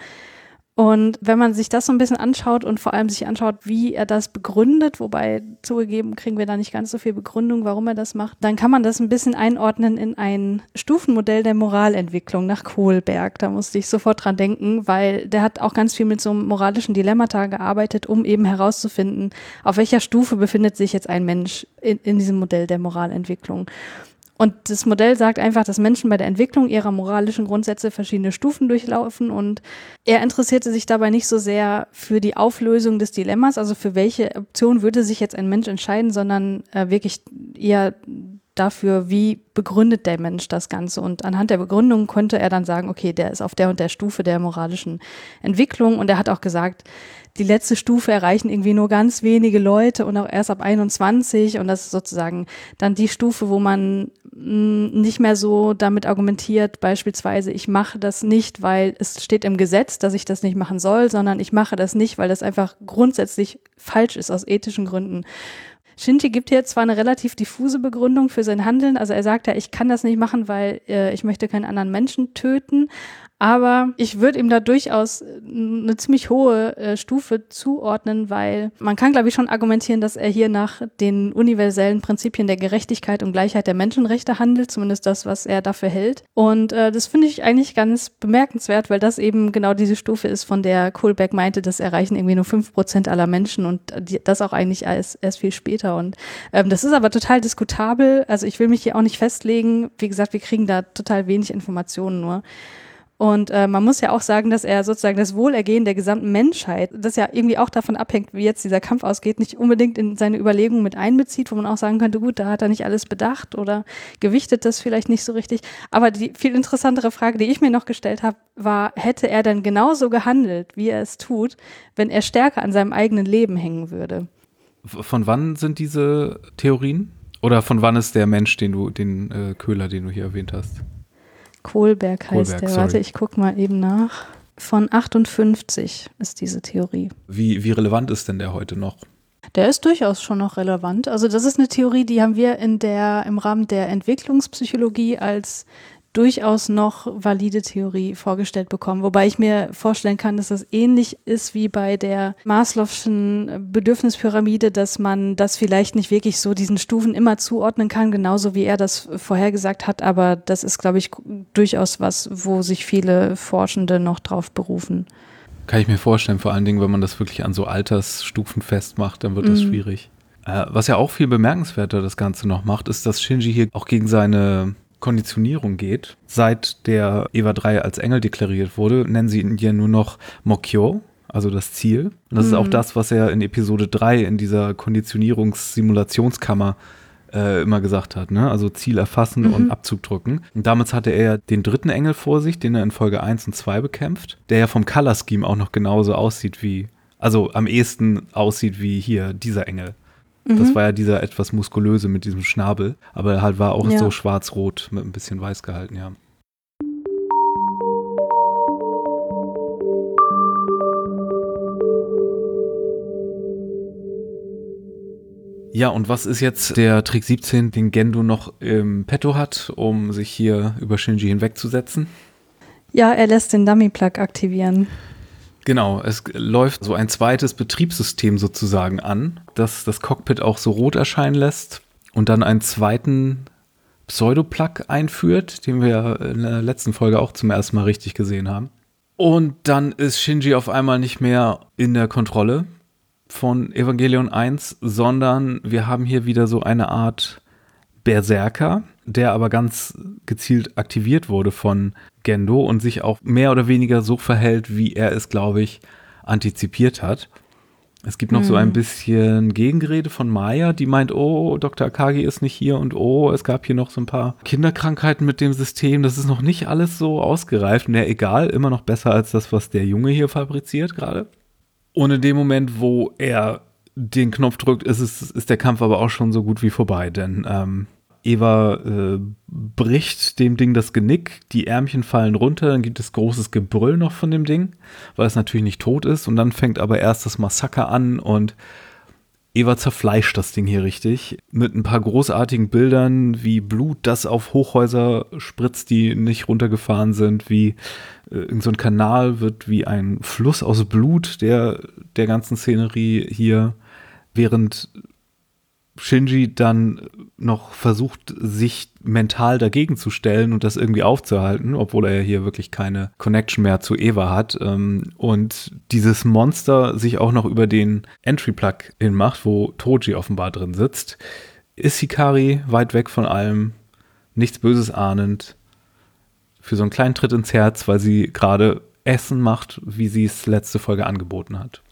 Und wenn man sich das so ein bisschen anschaut und vor allem sich anschaut, wie er das begründet, wobei zugegeben kriegen wir da nicht ganz so viel Begründung, warum er das macht, dann kann man das ein bisschen einordnen in ein Stufenmodell der Moralentwicklung nach Kohlberg. Da musste ich sofort dran denken, weil der hat auch ganz viel mit so einem moralischen Dilemmata gearbeitet, um eben herauszufinden, auf welcher Stufe befindet sich jetzt ein Mensch in diesem Modell der Moralentwicklung. Und das Modell sagt einfach, dass Menschen bei der Entwicklung ihrer moralischen Grundsätze verschiedene Stufen durchlaufen und er interessierte sich dabei nicht so sehr für die Auflösung des Dilemmas, also für welche Option würde sich jetzt ein Mensch entscheiden, sondern wirklich eher dafür, wie begründet der Mensch das Ganze. Und anhand der Begründung konnte er dann sagen, okay, der ist auf der und der Stufe der moralischen Entwicklung. Und er hat auch gesagt, die letzte Stufe erreichen irgendwie nur ganz wenige Leute und auch erst ab 21. Und das ist sozusagen dann die Stufe, wo man nicht mehr so damit argumentiert, beispielsweise, ich mache das nicht, weil es steht im Gesetz, dass ich das nicht machen soll, sondern ich mache das nicht, weil das einfach grundsätzlich falsch ist aus ethischen Gründen. Shinji gibt hier zwar eine relativ diffuse Begründung für sein Handeln, also er sagt ja, ich kann das nicht machen, weil ich möchte keinen anderen Menschen töten, Aber ich würde ihm da durchaus eine ziemlich hohe Stufe zuordnen, weil man kann, glaube ich, schon argumentieren, dass er hier nach den universellen Prinzipien der Gerechtigkeit und Gleichheit der Menschenrechte handelt, zumindest das, was er dafür hält. Und das finde ich eigentlich ganz bemerkenswert, weil das eben genau diese Stufe ist, von der Kohlberg meinte, das erreichen irgendwie nur 5% aller Menschen und das auch eigentlich erst viel später. Und das ist aber total diskutabel. Also ich will mich hier auch nicht festlegen. Wie gesagt, wir kriegen da total wenig Informationen nur. Und man muss ja auch sagen, dass er sozusagen das Wohlergehen der gesamten Menschheit, das ja irgendwie auch davon abhängt, wie jetzt dieser Kampf ausgeht, nicht unbedingt in seine Überlegungen mit einbezieht, wo man auch sagen könnte, gut, da hat er nicht alles bedacht oder gewichtet das vielleicht nicht so richtig. Aber die viel interessantere Frage, die ich mir noch gestellt habe, war, hätte er denn genauso gehandelt, wie er es tut, wenn er stärker an seinem eigenen Leben hängen würde? Von wann sind diese Theorien? Oder von wann ist der Mensch, den Köhler, den du hier erwähnt hast? Kohlberg heißt der. Sorry. Warte, ich gucke mal eben nach. Von 58 ist diese Theorie. Wie relevant ist denn der heute noch? Der ist durchaus schon noch relevant. Also das ist eine Theorie, die haben wir im Rahmen der Entwicklungspsychologie als durchaus noch valide Theorie vorgestellt bekommen. Wobei ich mir vorstellen kann, dass das ähnlich ist wie bei der Maslow'schen Bedürfnispyramide, dass man das vielleicht nicht wirklich so diesen Stufen immer zuordnen kann, genauso wie er das vorhergesagt hat. Aber das ist, glaube ich, durchaus was, wo sich viele Forschende noch drauf berufen. Kann ich mir vorstellen, vor allen Dingen, wenn man das wirklich an so Altersstufen festmacht, dann wird das schwierig. Was ja auch viel bemerkenswerter das Ganze noch macht, ist, dass Shinji hier auch gegen seine Konditionierung geht. Seit der Eva 3 als Engel deklariert wurde, nennen sie ihn hier nur noch Mokyo, also das Ziel. Und das ist auch das, was er in Episode 3 in dieser Konditionierungs-Simulationskammer immer gesagt hat, ne? Also Ziel erfassen und Abzug drücken. Und damals hatte er den dritten Engel vor sich, den er in Folge 1 und 2 bekämpft, der ja vom Color Scheme auch noch genauso aussieht also am ehesten aussieht wie hier dieser Engel. Das war ja dieser etwas muskulöse mit diesem Schnabel, aber er halt war auch so schwarz-rot mit ein bisschen weiß gehalten, ja. Ja, und was ist jetzt der Trick 17, den Gendo noch im Petto hat, um sich hier über Shinji hinwegzusetzen? Ja, er lässt den Dummy-Plug aktivieren. Genau, es läuft so ein zweites Betriebssystem sozusagen an, das das Cockpit auch so rot erscheinen lässt und dann einen zweiten Pseudo-Plug einführt, den wir in der letzten Folge auch zum ersten Mal richtig gesehen haben. Und dann ist Shinji auf einmal nicht mehr in der Kontrolle von Evangelion 1, sondern wir haben hier wieder so eine Art Berserker, der aber ganz gezielt aktiviert wurde von Gendo und sich auch mehr oder weniger so verhält, wie er es, glaube ich, antizipiert hat. Es gibt noch so ein bisschen Gegenrede von Maya, die meint, oh, Dr. Akagi ist nicht hier und oh, es gab hier noch so ein paar Kinderkrankheiten mit dem System. Das ist noch nicht alles so ausgereift. Na, egal, immer noch besser als das, was der Junge hier fabriziert gerade. Und in dem Moment, wo er den Knopf drückt, ist der Kampf aber auch schon so gut wie vorbei, denn Eva bricht dem Ding das Genick, die Ärmchen fallen runter, dann gibt es großes Gebrüll noch von dem Ding, weil es natürlich nicht tot ist und dann fängt aber erst das Massaker an und Eva zerfleischt das Ding hier richtig mit ein paar großartigen Bildern wie Blut, das auf Hochhäuser spritzt, die nicht runtergefahren sind, wie irgend so ein Kanal wird wie ein Fluss aus Blut der ganzen Szenerie hier, während Shinji dann noch versucht, sich mental dagegen zu stellen und das irgendwie aufzuhalten, obwohl er ja hier wirklich keine Connection mehr zu Eva hat. Und dieses Monster sich auch noch über den Entry-Plug hinmacht, wo Toji offenbar drin sitzt, ist Hikari weit weg von allem, nichts Böses ahnend, für so einen kleinen Tritt ins Herz, weil sie gerade Essen macht, wie sie es letzte Folge angeboten hat.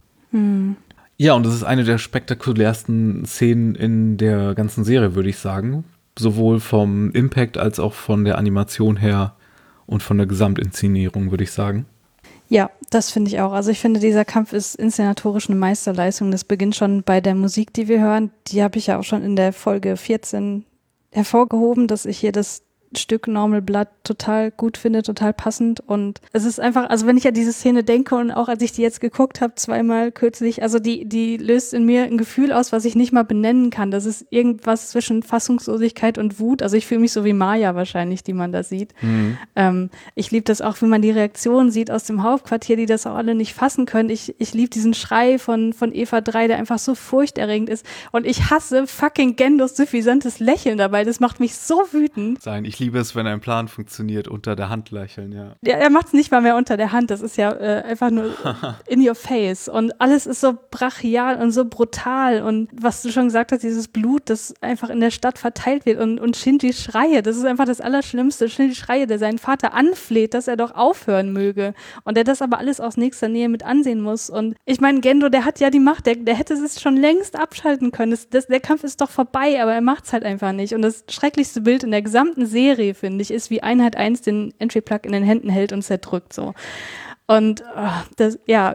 Ja, und das ist eine der spektakulärsten Szenen in der ganzen Serie, würde ich sagen. Sowohl vom Impact als auch von der Animation her und von der Gesamtinszenierung, würde ich sagen. Ja, das finde ich auch. Also ich finde, dieser Kampf ist inszenatorisch eine Meisterleistung. Das beginnt schon bei der Musik, die wir hören. Die habe ich ja auch schon in der Folge 14 hervorgehoben, dass ich hier das Stück Normal Blood total gut finde, total passend. Und es ist einfach, also wenn ich an diese Szene denke und auch als ich die jetzt geguckt habe, zweimal kürzlich, also die löst in mir ein Gefühl aus, was ich nicht mal benennen kann. Das ist irgendwas zwischen Fassungslosigkeit und Wut. Also ich fühle mich so wie Maya wahrscheinlich, die man da sieht. Ich liebe das auch, wenn man die Reaktionen sieht aus dem Hauptquartier, die das auch alle nicht fassen können. Ich liebe diesen Schrei von Eva 3, der einfach so furchterregend ist. Und ich hasse fucking Gendos suffisantes Lächeln dabei. Das macht mich so wütend. Ich liebe es, wenn ein Plan funktioniert, unter der Hand lächeln, ja. Ja, er macht es nicht mal mehr unter der Hand. Das ist ja einfach nur in your face. Und alles ist so brachial und so brutal. Und was du schon gesagt hast, dieses Blut, das einfach in der Stadt verteilt wird. Und Shinjis Schreie, das ist einfach das Allerschlimmste. Shinjis Schreie, der seinen Vater anfleht, dass er doch aufhören möge. Und der das aber alles aus nächster Nähe mit ansehen muss. Und ich meine, Gendo, der hat ja die Macht. Der hätte es schon längst abschalten können. Der Kampf ist doch vorbei, aber er macht es halt einfach nicht. Und das schrecklichste Bild in der gesamten Serie, finde ich, ist, wie Einheit 1 den Entry-Plug in den Händen hält und zerdrückt so. Und das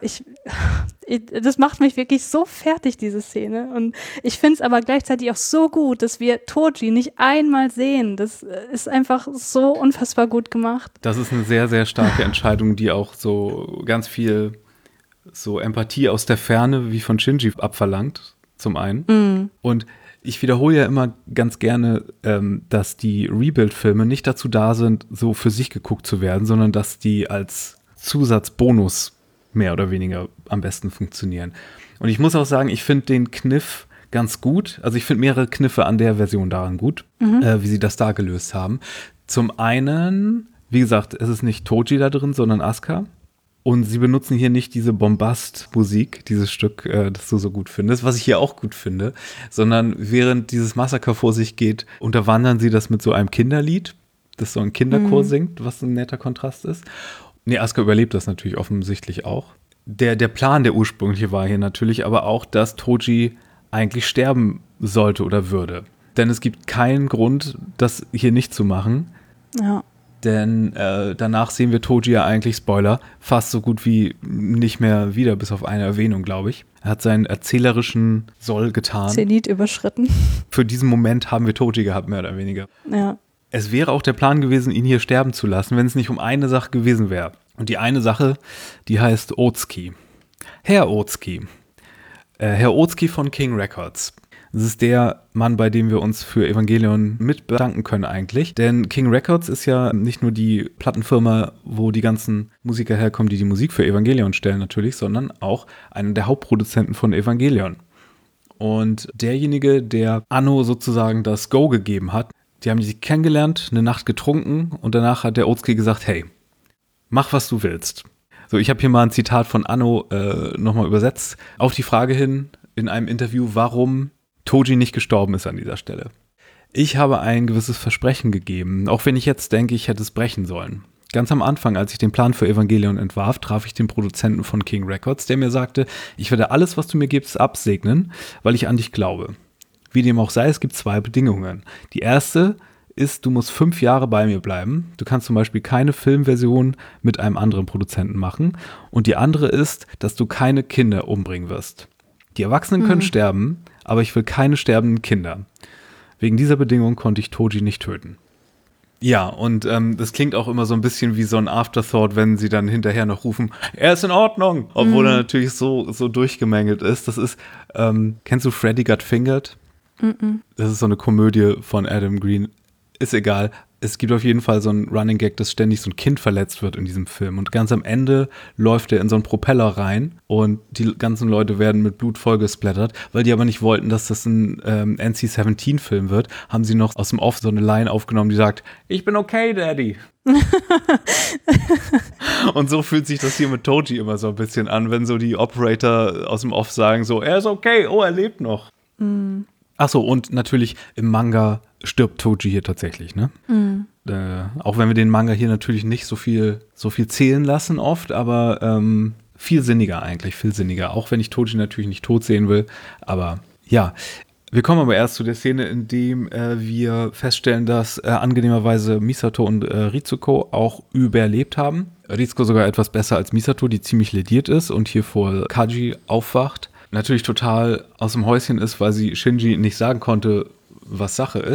macht mich wirklich so fertig, diese Szene. Und ich finde es aber gleichzeitig auch so gut, dass wir Toji nicht einmal sehen. Das ist einfach so unfassbar gut gemacht. Das ist eine sehr, sehr starke Entscheidung, die auch so ganz viel so Empathie aus der Ferne wie von Shinji abverlangt, zum einen. Und ich wiederhole ja immer ganz gerne, dass die Rebuild-Filme nicht dazu da sind, so für sich geguckt zu werden, sondern dass die als Zusatzbonus mehr oder weniger am besten funktionieren. Und ich muss auch sagen, ich finde den Kniff ganz gut. Also ich finde mehrere Kniffe an der Version daran gut, wie sie das da gelöst haben. Zum einen, wie gesagt, es ist nicht Toji da drin, sondern Asuka. Und sie benutzen hier nicht diese Bombast-Musik, dieses Stück, das du so gut findest, was ich hier auch gut finde, sondern während dieses Massaker vor sich geht, unterwandern sie das mit so einem Kinderlied, das so ein Kinderchor singt, was ein netter Kontrast ist. Nee, Asuka überlebt das natürlich offensichtlich auch. Der Plan, der ursprüngliche war hier natürlich aber auch, dass Toji eigentlich sterben sollte oder würde. Denn es gibt keinen Grund, das hier nicht zu machen. Ja. Denn danach sehen wir Toji ja eigentlich, Spoiler, fast so gut wie nicht mehr wieder, bis auf eine Erwähnung, glaube ich. Er hat seinen erzählerischen Soll getan. Zenit überschritten. Für diesen Moment haben wir Toji gehabt, mehr oder weniger. Ja. Es wäre auch der Plan gewesen, ihn hier sterben zu lassen, wenn es nicht um eine Sache gewesen wäre. Und die eine Sache, die heißt Otsuki. Herr Otsuki. Herr Otsuki von King Records. Das ist der Mann, bei dem wir uns für Evangelion mit bedanken können eigentlich. Denn King Records ist ja nicht nur die Plattenfirma, wo die ganzen Musiker herkommen, die die Musik für Evangelion stellen natürlich, sondern auch einer der Hauptproduzenten von Evangelion. Und derjenige, der Anno sozusagen das Go gegeben hat, die haben sich kennengelernt, eine Nacht getrunken und danach hat der Otsuki gesagt, hey, mach, was du willst. So, ich habe hier mal ein Zitat von Anno nochmal übersetzt. Auf die Frage hin in einem Interview, warum Toji nicht gestorben ist an dieser Stelle. Ich habe ein gewisses Versprechen gegeben, auch wenn ich jetzt denke, ich hätte es brechen sollen. Ganz am Anfang, als ich den Plan für Evangelion entwarf, traf ich den Produzenten von King Records, der mir sagte, ich werde alles, was du mir gibst, absegnen, weil ich an dich glaube. Wie dem auch sei, es gibt 2 Bedingungen. Die erste ist, du musst 5 Jahre bei mir bleiben. Du kannst zum Beispiel keine Filmversion mit einem anderen Produzenten machen. Und die andere ist, dass du keine Kinder umbringen wirst. Die Erwachsenen können sterben, aber ich will keine sterbenden Kinder. Wegen dieser Bedingung konnte ich Toji nicht töten. Ja, und das klingt auch immer so ein bisschen wie so ein Afterthought, wenn sie dann hinterher noch rufen, er ist in Ordnung, obwohl er natürlich so durchgemängelt ist. Das ist, kennst du Freddy Got Fingered? Das ist so eine Komödie von Adam Green. Ist egal. Es gibt auf jeden Fall so einen Running Gag, dass ständig so ein Kind verletzt wird in diesem Film. Und ganz am Ende läuft er in so einen Propeller rein und die ganzen Leute werden mit Blut vollgesplattert. Weil die aber nicht wollten, dass das ein NC-17-Film wird, haben sie noch aus dem Off so eine Line aufgenommen, die sagt, ich bin okay, Daddy. Und so fühlt sich das hier mit Toji immer so ein bisschen an, wenn so die Operator aus dem Off sagen so, er ist okay, oh, er lebt noch. Achso, und natürlich im Manga stirbt Toji hier tatsächlich, ne? Auch wenn wir den Manga hier natürlich nicht so viel zählen lassen oft, aber viel sinniger eigentlich, viel sinniger. Auch wenn ich Toji natürlich nicht tot sehen will, aber ja. Wir kommen aber erst zu der Szene, in dem wir feststellen, dass angenehmerweise Misato und Ritsuko auch überlebt haben. Ritsuko sogar etwas besser als Misato, die ziemlich lediert ist und hier vor Kaji aufwacht. Natürlich total aus dem Häuschen ist, weil sie Shinji nicht sagen konnte, was Sache ist.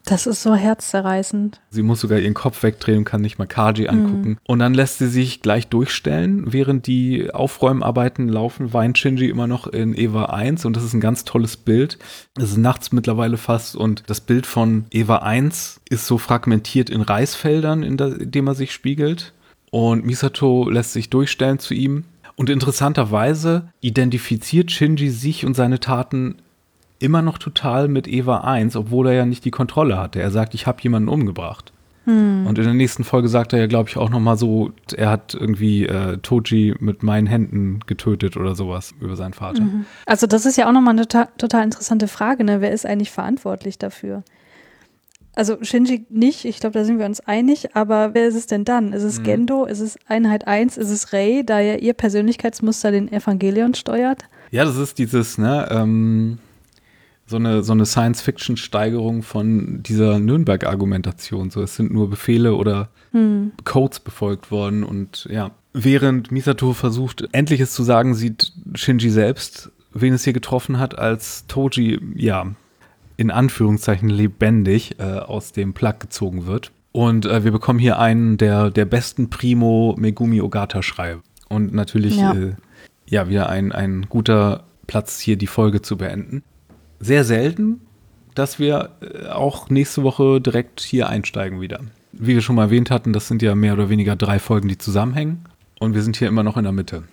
Das ist so herzzerreißend. Sie muss sogar ihren Kopf wegdrehen und kann nicht mal Kaji angucken. Und dann lässt sie sich gleich durchstellen. Während die Aufräumarbeiten laufen, weint Shinji immer noch in Eva 1 und das ist ein ganz tolles Bild. Es ist nachts mittlerweile fast und das Bild von Eva 1 ist so fragmentiert in Reisfeldern, in dem er sich spiegelt. Und Misato lässt sich durchstellen zu ihm. Und interessanterweise identifiziert Shinji sich und seine Taten immer noch total mit Eva 1, obwohl er ja nicht die Kontrolle hatte. Er sagt, ich habe jemanden umgebracht. Und in der nächsten Folge sagt er ja, glaube ich, auch nochmal so, er hat irgendwie Toji mit meinen Händen getötet oder sowas über seinen Vater. Also das ist ja auch nochmal eine total interessante Frage, ne? Wer ist eigentlich verantwortlich dafür? Also Shinji nicht, ich glaube, da sind wir uns einig, aber wer ist es denn dann? Ist es Gendo? Ist es Einheit 1? Ist es Rei, da ja ihr Persönlichkeitsmuster den Evangelion steuert? Ja, das ist dieses, ne, so eine Science-Fiction-Steigerung von dieser Nürnberg-Argumentation. So, es sind nur Befehle oder Codes befolgt worden. Und ja, während Misato versucht, Endliches zu sagen, sieht Shinji selbst, wen es hier getroffen hat, als Toji, ja, in Anführungszeichen lebendig aus dem Plug gezogen wird. Und wir bekommen hier einen der besten Primo Megumi Ogata-Schreibe. Und natürlich, wieder ein guter Platz, hier die Folge zu beenden. Sehr selten, dass wir auch nächste Woche direkt hier einsteigen wieder. Wie wir schon mal erwähnt hatten, das sind ja mehr oder weniger 3 Folgen, die zusammenhängen. Und wir sind hier immer noch in der Mitte.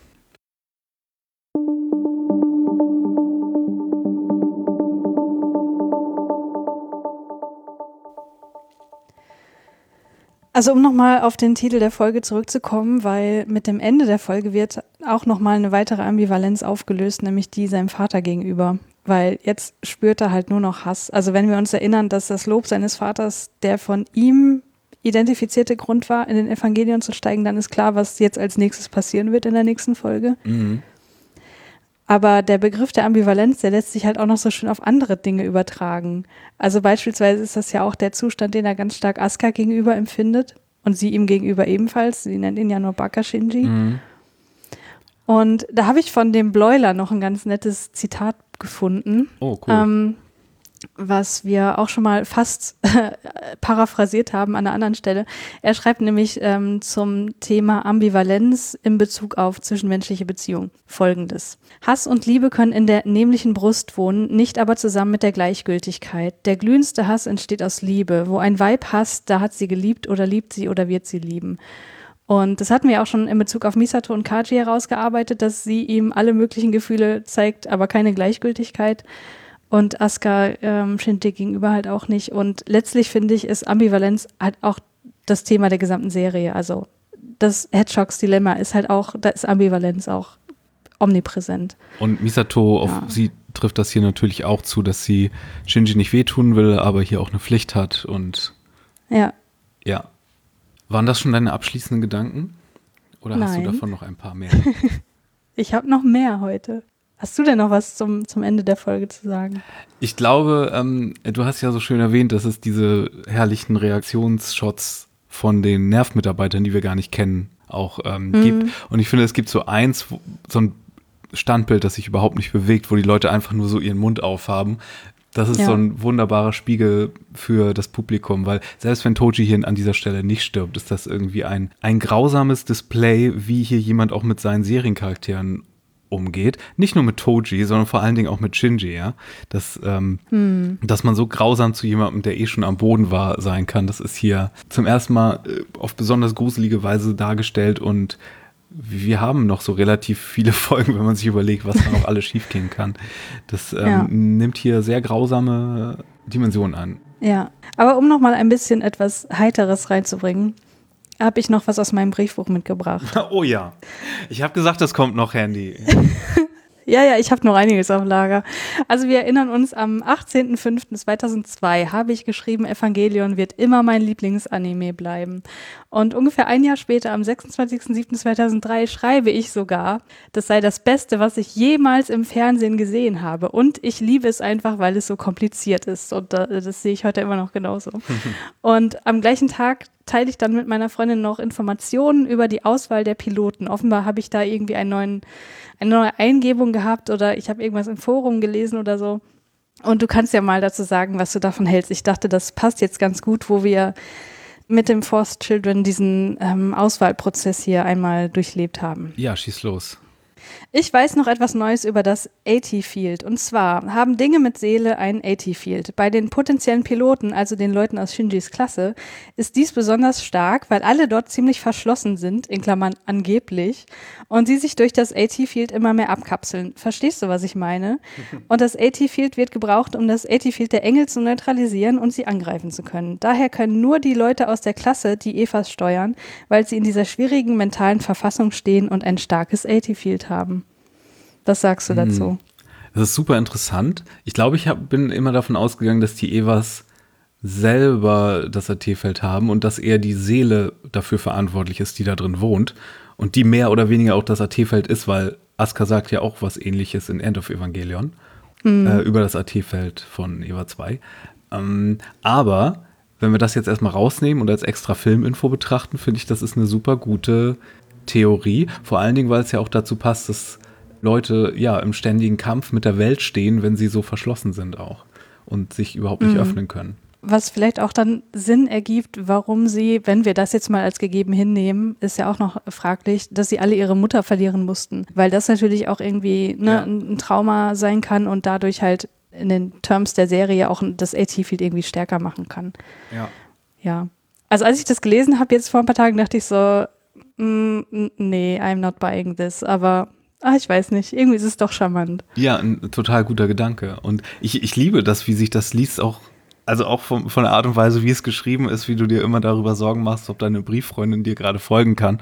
Also um nochmal auf den Titel der Folge zurückzukommen, weil mit dem Ende der Folge wird auch nochmal eine weitere Ambivalenz aufgelöst, nämlich die seinem Vater gegenüber. Weil jetzt spürt er halt nur noch Hass. Also wenn wir uns erinnern, dass das Lob seines Vaters der von ihm identifizierte Grund war, in den Evangelion zu steigen, dann ist klar, was jetzt als nächstes passieren wird in der nächsten Folge. Aber der Begriff der Ambivalenz, der lässt sich halt auch noch so schön auf andere Dinge übertragen. Also beispielsweise ist das ja auch der Zustand, den er ganz stark Asuka gegenüber empfindet und sie ihm gegenüber ebenfalls. Sie nennt ihn ja nur Baka Shinji. Und da habe ich von dem Bloiler noch ein ganz nettes Zitat gefunden. Oh, cool. Was wir auch schon mal fast paraphrasiert haben an einer anderen Stelle. Er schreibt nämlich zum Thema Ambivalenz in Bezug auf zwischenmenschliche Beziehungen Folgendes. Hass und Liebe können in der nämlichen Brust wohnen, nicht aber zusammen mit der Gleichgültigkeit. Der glühendste Hass entsteht aus Liebe. Wo ein Weib hasst, da hat sie geliebt oder liebt sie oder wird sie lieben. Und das hatten wir auch schon in Bezug auf Misato und Kaji herausgearbeitet, dass sie ihm alle möglichen Gefühle zeigt, aber keine Gleichgültigkeit. Und Asuka Shinji gegenüber halt auch nicht. Und letztlich finde ich, ist Ambivalenz halt auch das Thema der gesamten Serie. Also das Hedgehogs Dilemma ist halt auch, da ist Ambivalenz auch omnipräsent. Und Misato, auf sie trifft das hier natürlich auch zu, dass sie Shinji nicht wehtun will, aber hier auch eine Pflicht hat. Und ja. Waren das schon deine abschließenden Gedanken? Oder Nein. Hast du davon noch ein paar mehr? Ich habe noch mehr heute. Hast du denn noch was zum Ende der Folge zu sagen? Ich glaube, du hast ja so schön erwähnt, dass es diese herrlichen Reaktionsshots von den Nerv-Mitarbeitern, die wir gar nicht kennen, auch gibt. Und ich finde, es gibt so so ein Standbild, das sich überhaupt nicht bewegt, wo die Leute einfach nur so ihren Mund aufhaben. Das ist so ein wunderbarer Spiegel für das Publikum, weil selbst wenn Toji hier an dieser Stelle nicht stirbt, ist das irgendwie ein grausames Display, wie hier jemand auch mit seinen Seriencharakteren umgeht. Nicht nur mit Toji, sondern vor allen Dingen auch mit Shinji, ja. Dass man so grausam zu jemandem, der schon am Boden war, sein kann, das ist hier zum ersten Mal auf besonders gruselige Weise dargestellt und wir haben noch so relativ viele Folgen, wenn man sich überlegt, was da noch alles schiefgehen kann. Das nimmt hier sehr grausame Dimensionen an. Ja, aber um noch mal ein bisschen etwas Heiteres reinzubringen, habe ich noch was aus meinem Briefbuch mitgebracht. Oh ja, ich habe gesagt, das kommt noch, Handy. Ja, ich habe noch einiges auf Lager. Also wir erinnern uns, am 18.05.2002 habe ich geschrieben, Evangelion wird immer mein Lieblingsanime bleiben. Und ungefähr ein Jahr später, am 26.07.2003, schreibe ich sogar, das sei das Beste, was ich jemals im Fernsehen gesehen habe. Und ich liebe es einfach, weil es so kompliziert ist. Und das sehe ich heute immer noch genauso. Und am gleichen Tag teile ich dann mit meiner Freundin noch Informationen über die Auswahl der Piloten. Offenbar habe ich da irgendwie eine neue Eingebung gehabt oder ich habe irgendwas im Forum gelesen oder so. Und du kannst ja mal dazu sagen, was du davon hältst. Ich dachte, das passt jetzt ganz gut, wo wir mit dem Forced Children diesen Auswahlprozess hier einmal durchlebt haben. Ja, schieß los. Ich weiß noch etwas Neues über das AT-Field. Und zwar haben Dinge mit Seele ein AT-Field. Bei den potenziellen Piloten, also den Leuten aus Shinjis Klasse, ist dies besonders stark, weil alle dort ziemlich verschlossen sind, in Klammern angeblich, und sie sich durch das AT-Field immer mehr abkapseln. Verstehst du, was ich meine? Und das AT-Field wird gebraucht, um das AT-Field der Engel zu neutralisieren und sie angreifen zu können. Daher können nur die Leute aus der Klasse die Evas steuern, weil sie in dieser schwierigen mentalen Verfassung stehen und ein starkes AT-Field haben. Was sagst du dazu? Das ist super interessant. Ich glaube, bin immer davon ausgegangen, dass die Evas selber das AT-Feld haben und dass eher die Seele dafür verantwortlich ist, die da drin wohnt und die mehr oder weniger auch das AT-Feld ist, weil Asuka sagt ja auch was Ähnliches in End of Evangelion über das AT-Feld von Eva 2. Aber wenn wir das jetzt erstmal rausnehmen und als extra Filminfo betrachten, finde ich, das ist eine super gute Theorie. Vor allen Dingen, weil es ja auch dazu passt, dass Leute ja im ständigen Kampf mit der Welt stehen, wenn sie so verschlossen sind auch und sich überhaupt nicht öffnen können. Was vielleicht auch dann Sinn ergibt, warum sie, wenn wir das jetzt mal als gegeben hinnehmen, ist ja auch noch fraglich, dass sie alle ihre Mutter verlieren mussten. Weil das natürlich auch irgendwie ein Trauma sein kann und dadurch halt in den Terms der Serie auch das AT-Field irgendwie stärker machen kann. Ja. Also als ich das gelesen habe, jetzt vor ein paar Tagen, dachte ich so, nee, I'm not buying this, aber ich weiß nicht, irgendwie ist es doch charmant. Ja, ein total guter Gedanke. Und ich liebe das, wie sich das liest, auch von der Art und Weise, wie es geschrieben ist, wie du dir immer darüber Sorgen machst, ob deine Brieffreundin dir gerade folgen kann.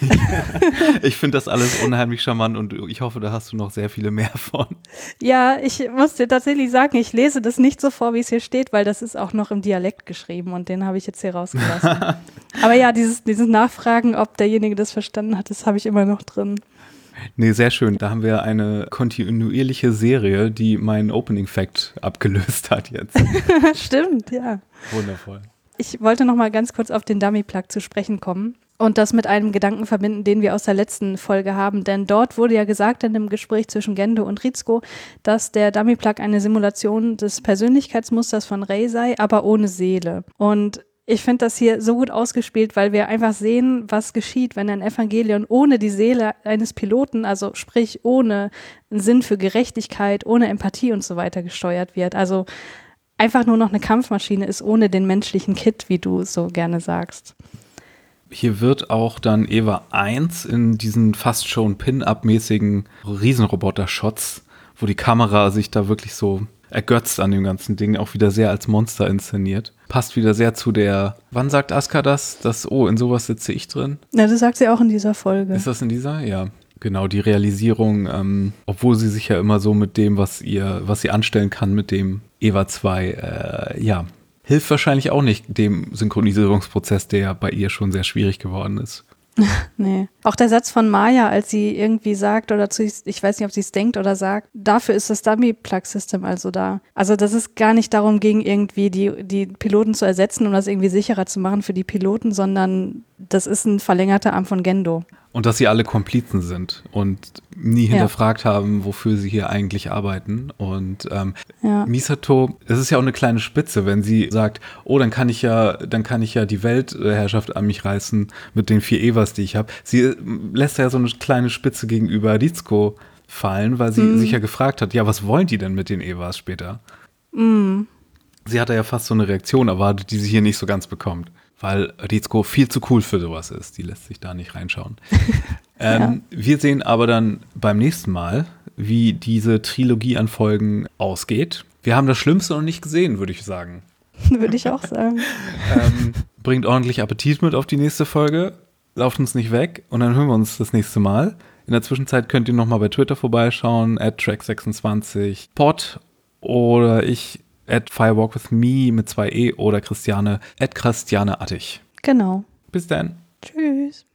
Ich finde das alles unheimlich charmant und ich hoffe, da hast du noch sehr viele mehr von. Ja, ich muss dir tatsächlich sagen, ich lese das nicht so vor, wie es hier steht, weil das ist auch noch im Dialekt geschrieben und den habe ich jetzt hier rausgelassen. Aber ja, dieses Nachfragen, ob derjenige das verstanden hat, das habe ich immer noch drin. Nee, sehr schön. Da haben wir eine kontinuierliche Serie, die meinen Opening-Fact abgelöst hat jetzt. Stimmt, ja. Wundervoll. Ich wollte noch mal ganz kurz auf den Dummy-Plug zu sprechen kommen und das mit einem Gedanken verbinden, den wir aus der letzten Folge haben. Denn dort wurde ja gesagt in dem Gespräch zwischen Gendo und Rizko, dass der Dummy-Plug eine Simulation des Persönlichkeitsmusters von Rei sei, aber ohne Seele. Und ich finde das hier so gut ausgespielt, weil wir einfach sehen, was geschieht, wenn ein Evangelion ohne die Seele eines Piloten, also sprich ohne einen Sinn für Gerechtigkeit, ohne Empathie und so weiter gesteuert wird. Also einfach nur noch eine Kampfmaschine ist ohne den menschlichen Kit, wie du so gerne sagst. Hier wird auch dann Eva 1 in diesen fast schon Pin-Up-mäßigen Riesenroboter-Shots, wo die Kamera sich da wirklich so ergötzt an dem ganzen Ding, auch wieder sehr als Monster inszeniert. Passt wieder sehr zu der, wann sagt Asuka das? In sowas sitze ich drin? Ja, das sagt sie auch in dieser Folge. Ist das in dieser? Ja. Genau, die Realisierung, obwohl sie sich ja immer so mit dem, was sie anstellen kann, mit dem Eva 2, hilft wahrscheinlich auch nicht dem Synchronisierungsprozess, der ja bei ihr schon sehr schwierig geworden ist. Nee. Auch der Satz von Maya, als sie irgendwie sagt, ich weiß nicht, ob sie es denkt oder sagt, dafür ist das Dummy-Plug-System also da. Also dass es gar nicht darum ging, irgendwie die Piloten zu ersetzen, um das irgendwie sicherer zu machen für die Piloten, sondern das ist ein verlängerter Arm von Gendo. Und dass sie alle Komplizen sind und nie hinterfragt haben, wofür sie hier eigentlich arbeiten. Und Misato, es ist ja auch eine kleine Spitze, wenn sie sagt, dann kann ich ja die Weltherrschaft an mich reißen mit den 4 Evas, die ich habe. Sie lässt ja so eine kleine Spitze gegenüber Rizko fallen, weil sie sich ja gefragt hat, ja, was wollen die denn mit den Evas später? Sie hatte ja fast so eine Reaktion erwartet, die sie hier nicht so ganz bekommt. Weil Rizko viel zu cool für sowas ist. Die lässt sich da nicht reinschauen. Wir sehen aber dann beim nächsten Mal, wie diese Trilogie an Folgen ausgeht. Wir haben das Schlimmste noch nicht gesehen, würde ich sagen. Würde ich auch sagen. Bringt ordentlich Appetit mit auf die nächste Folge. Lauft uns nicht weg und dann hören wir uns das nächste Mal. In der Zwischenzeit könnt ihr nochmal bei Twitter vorbeischauen, @track26pod oder ich @firewalkwithme mit 2 E oder Christiane @Christiane Attich. Genau. Bis dann. Tschüss.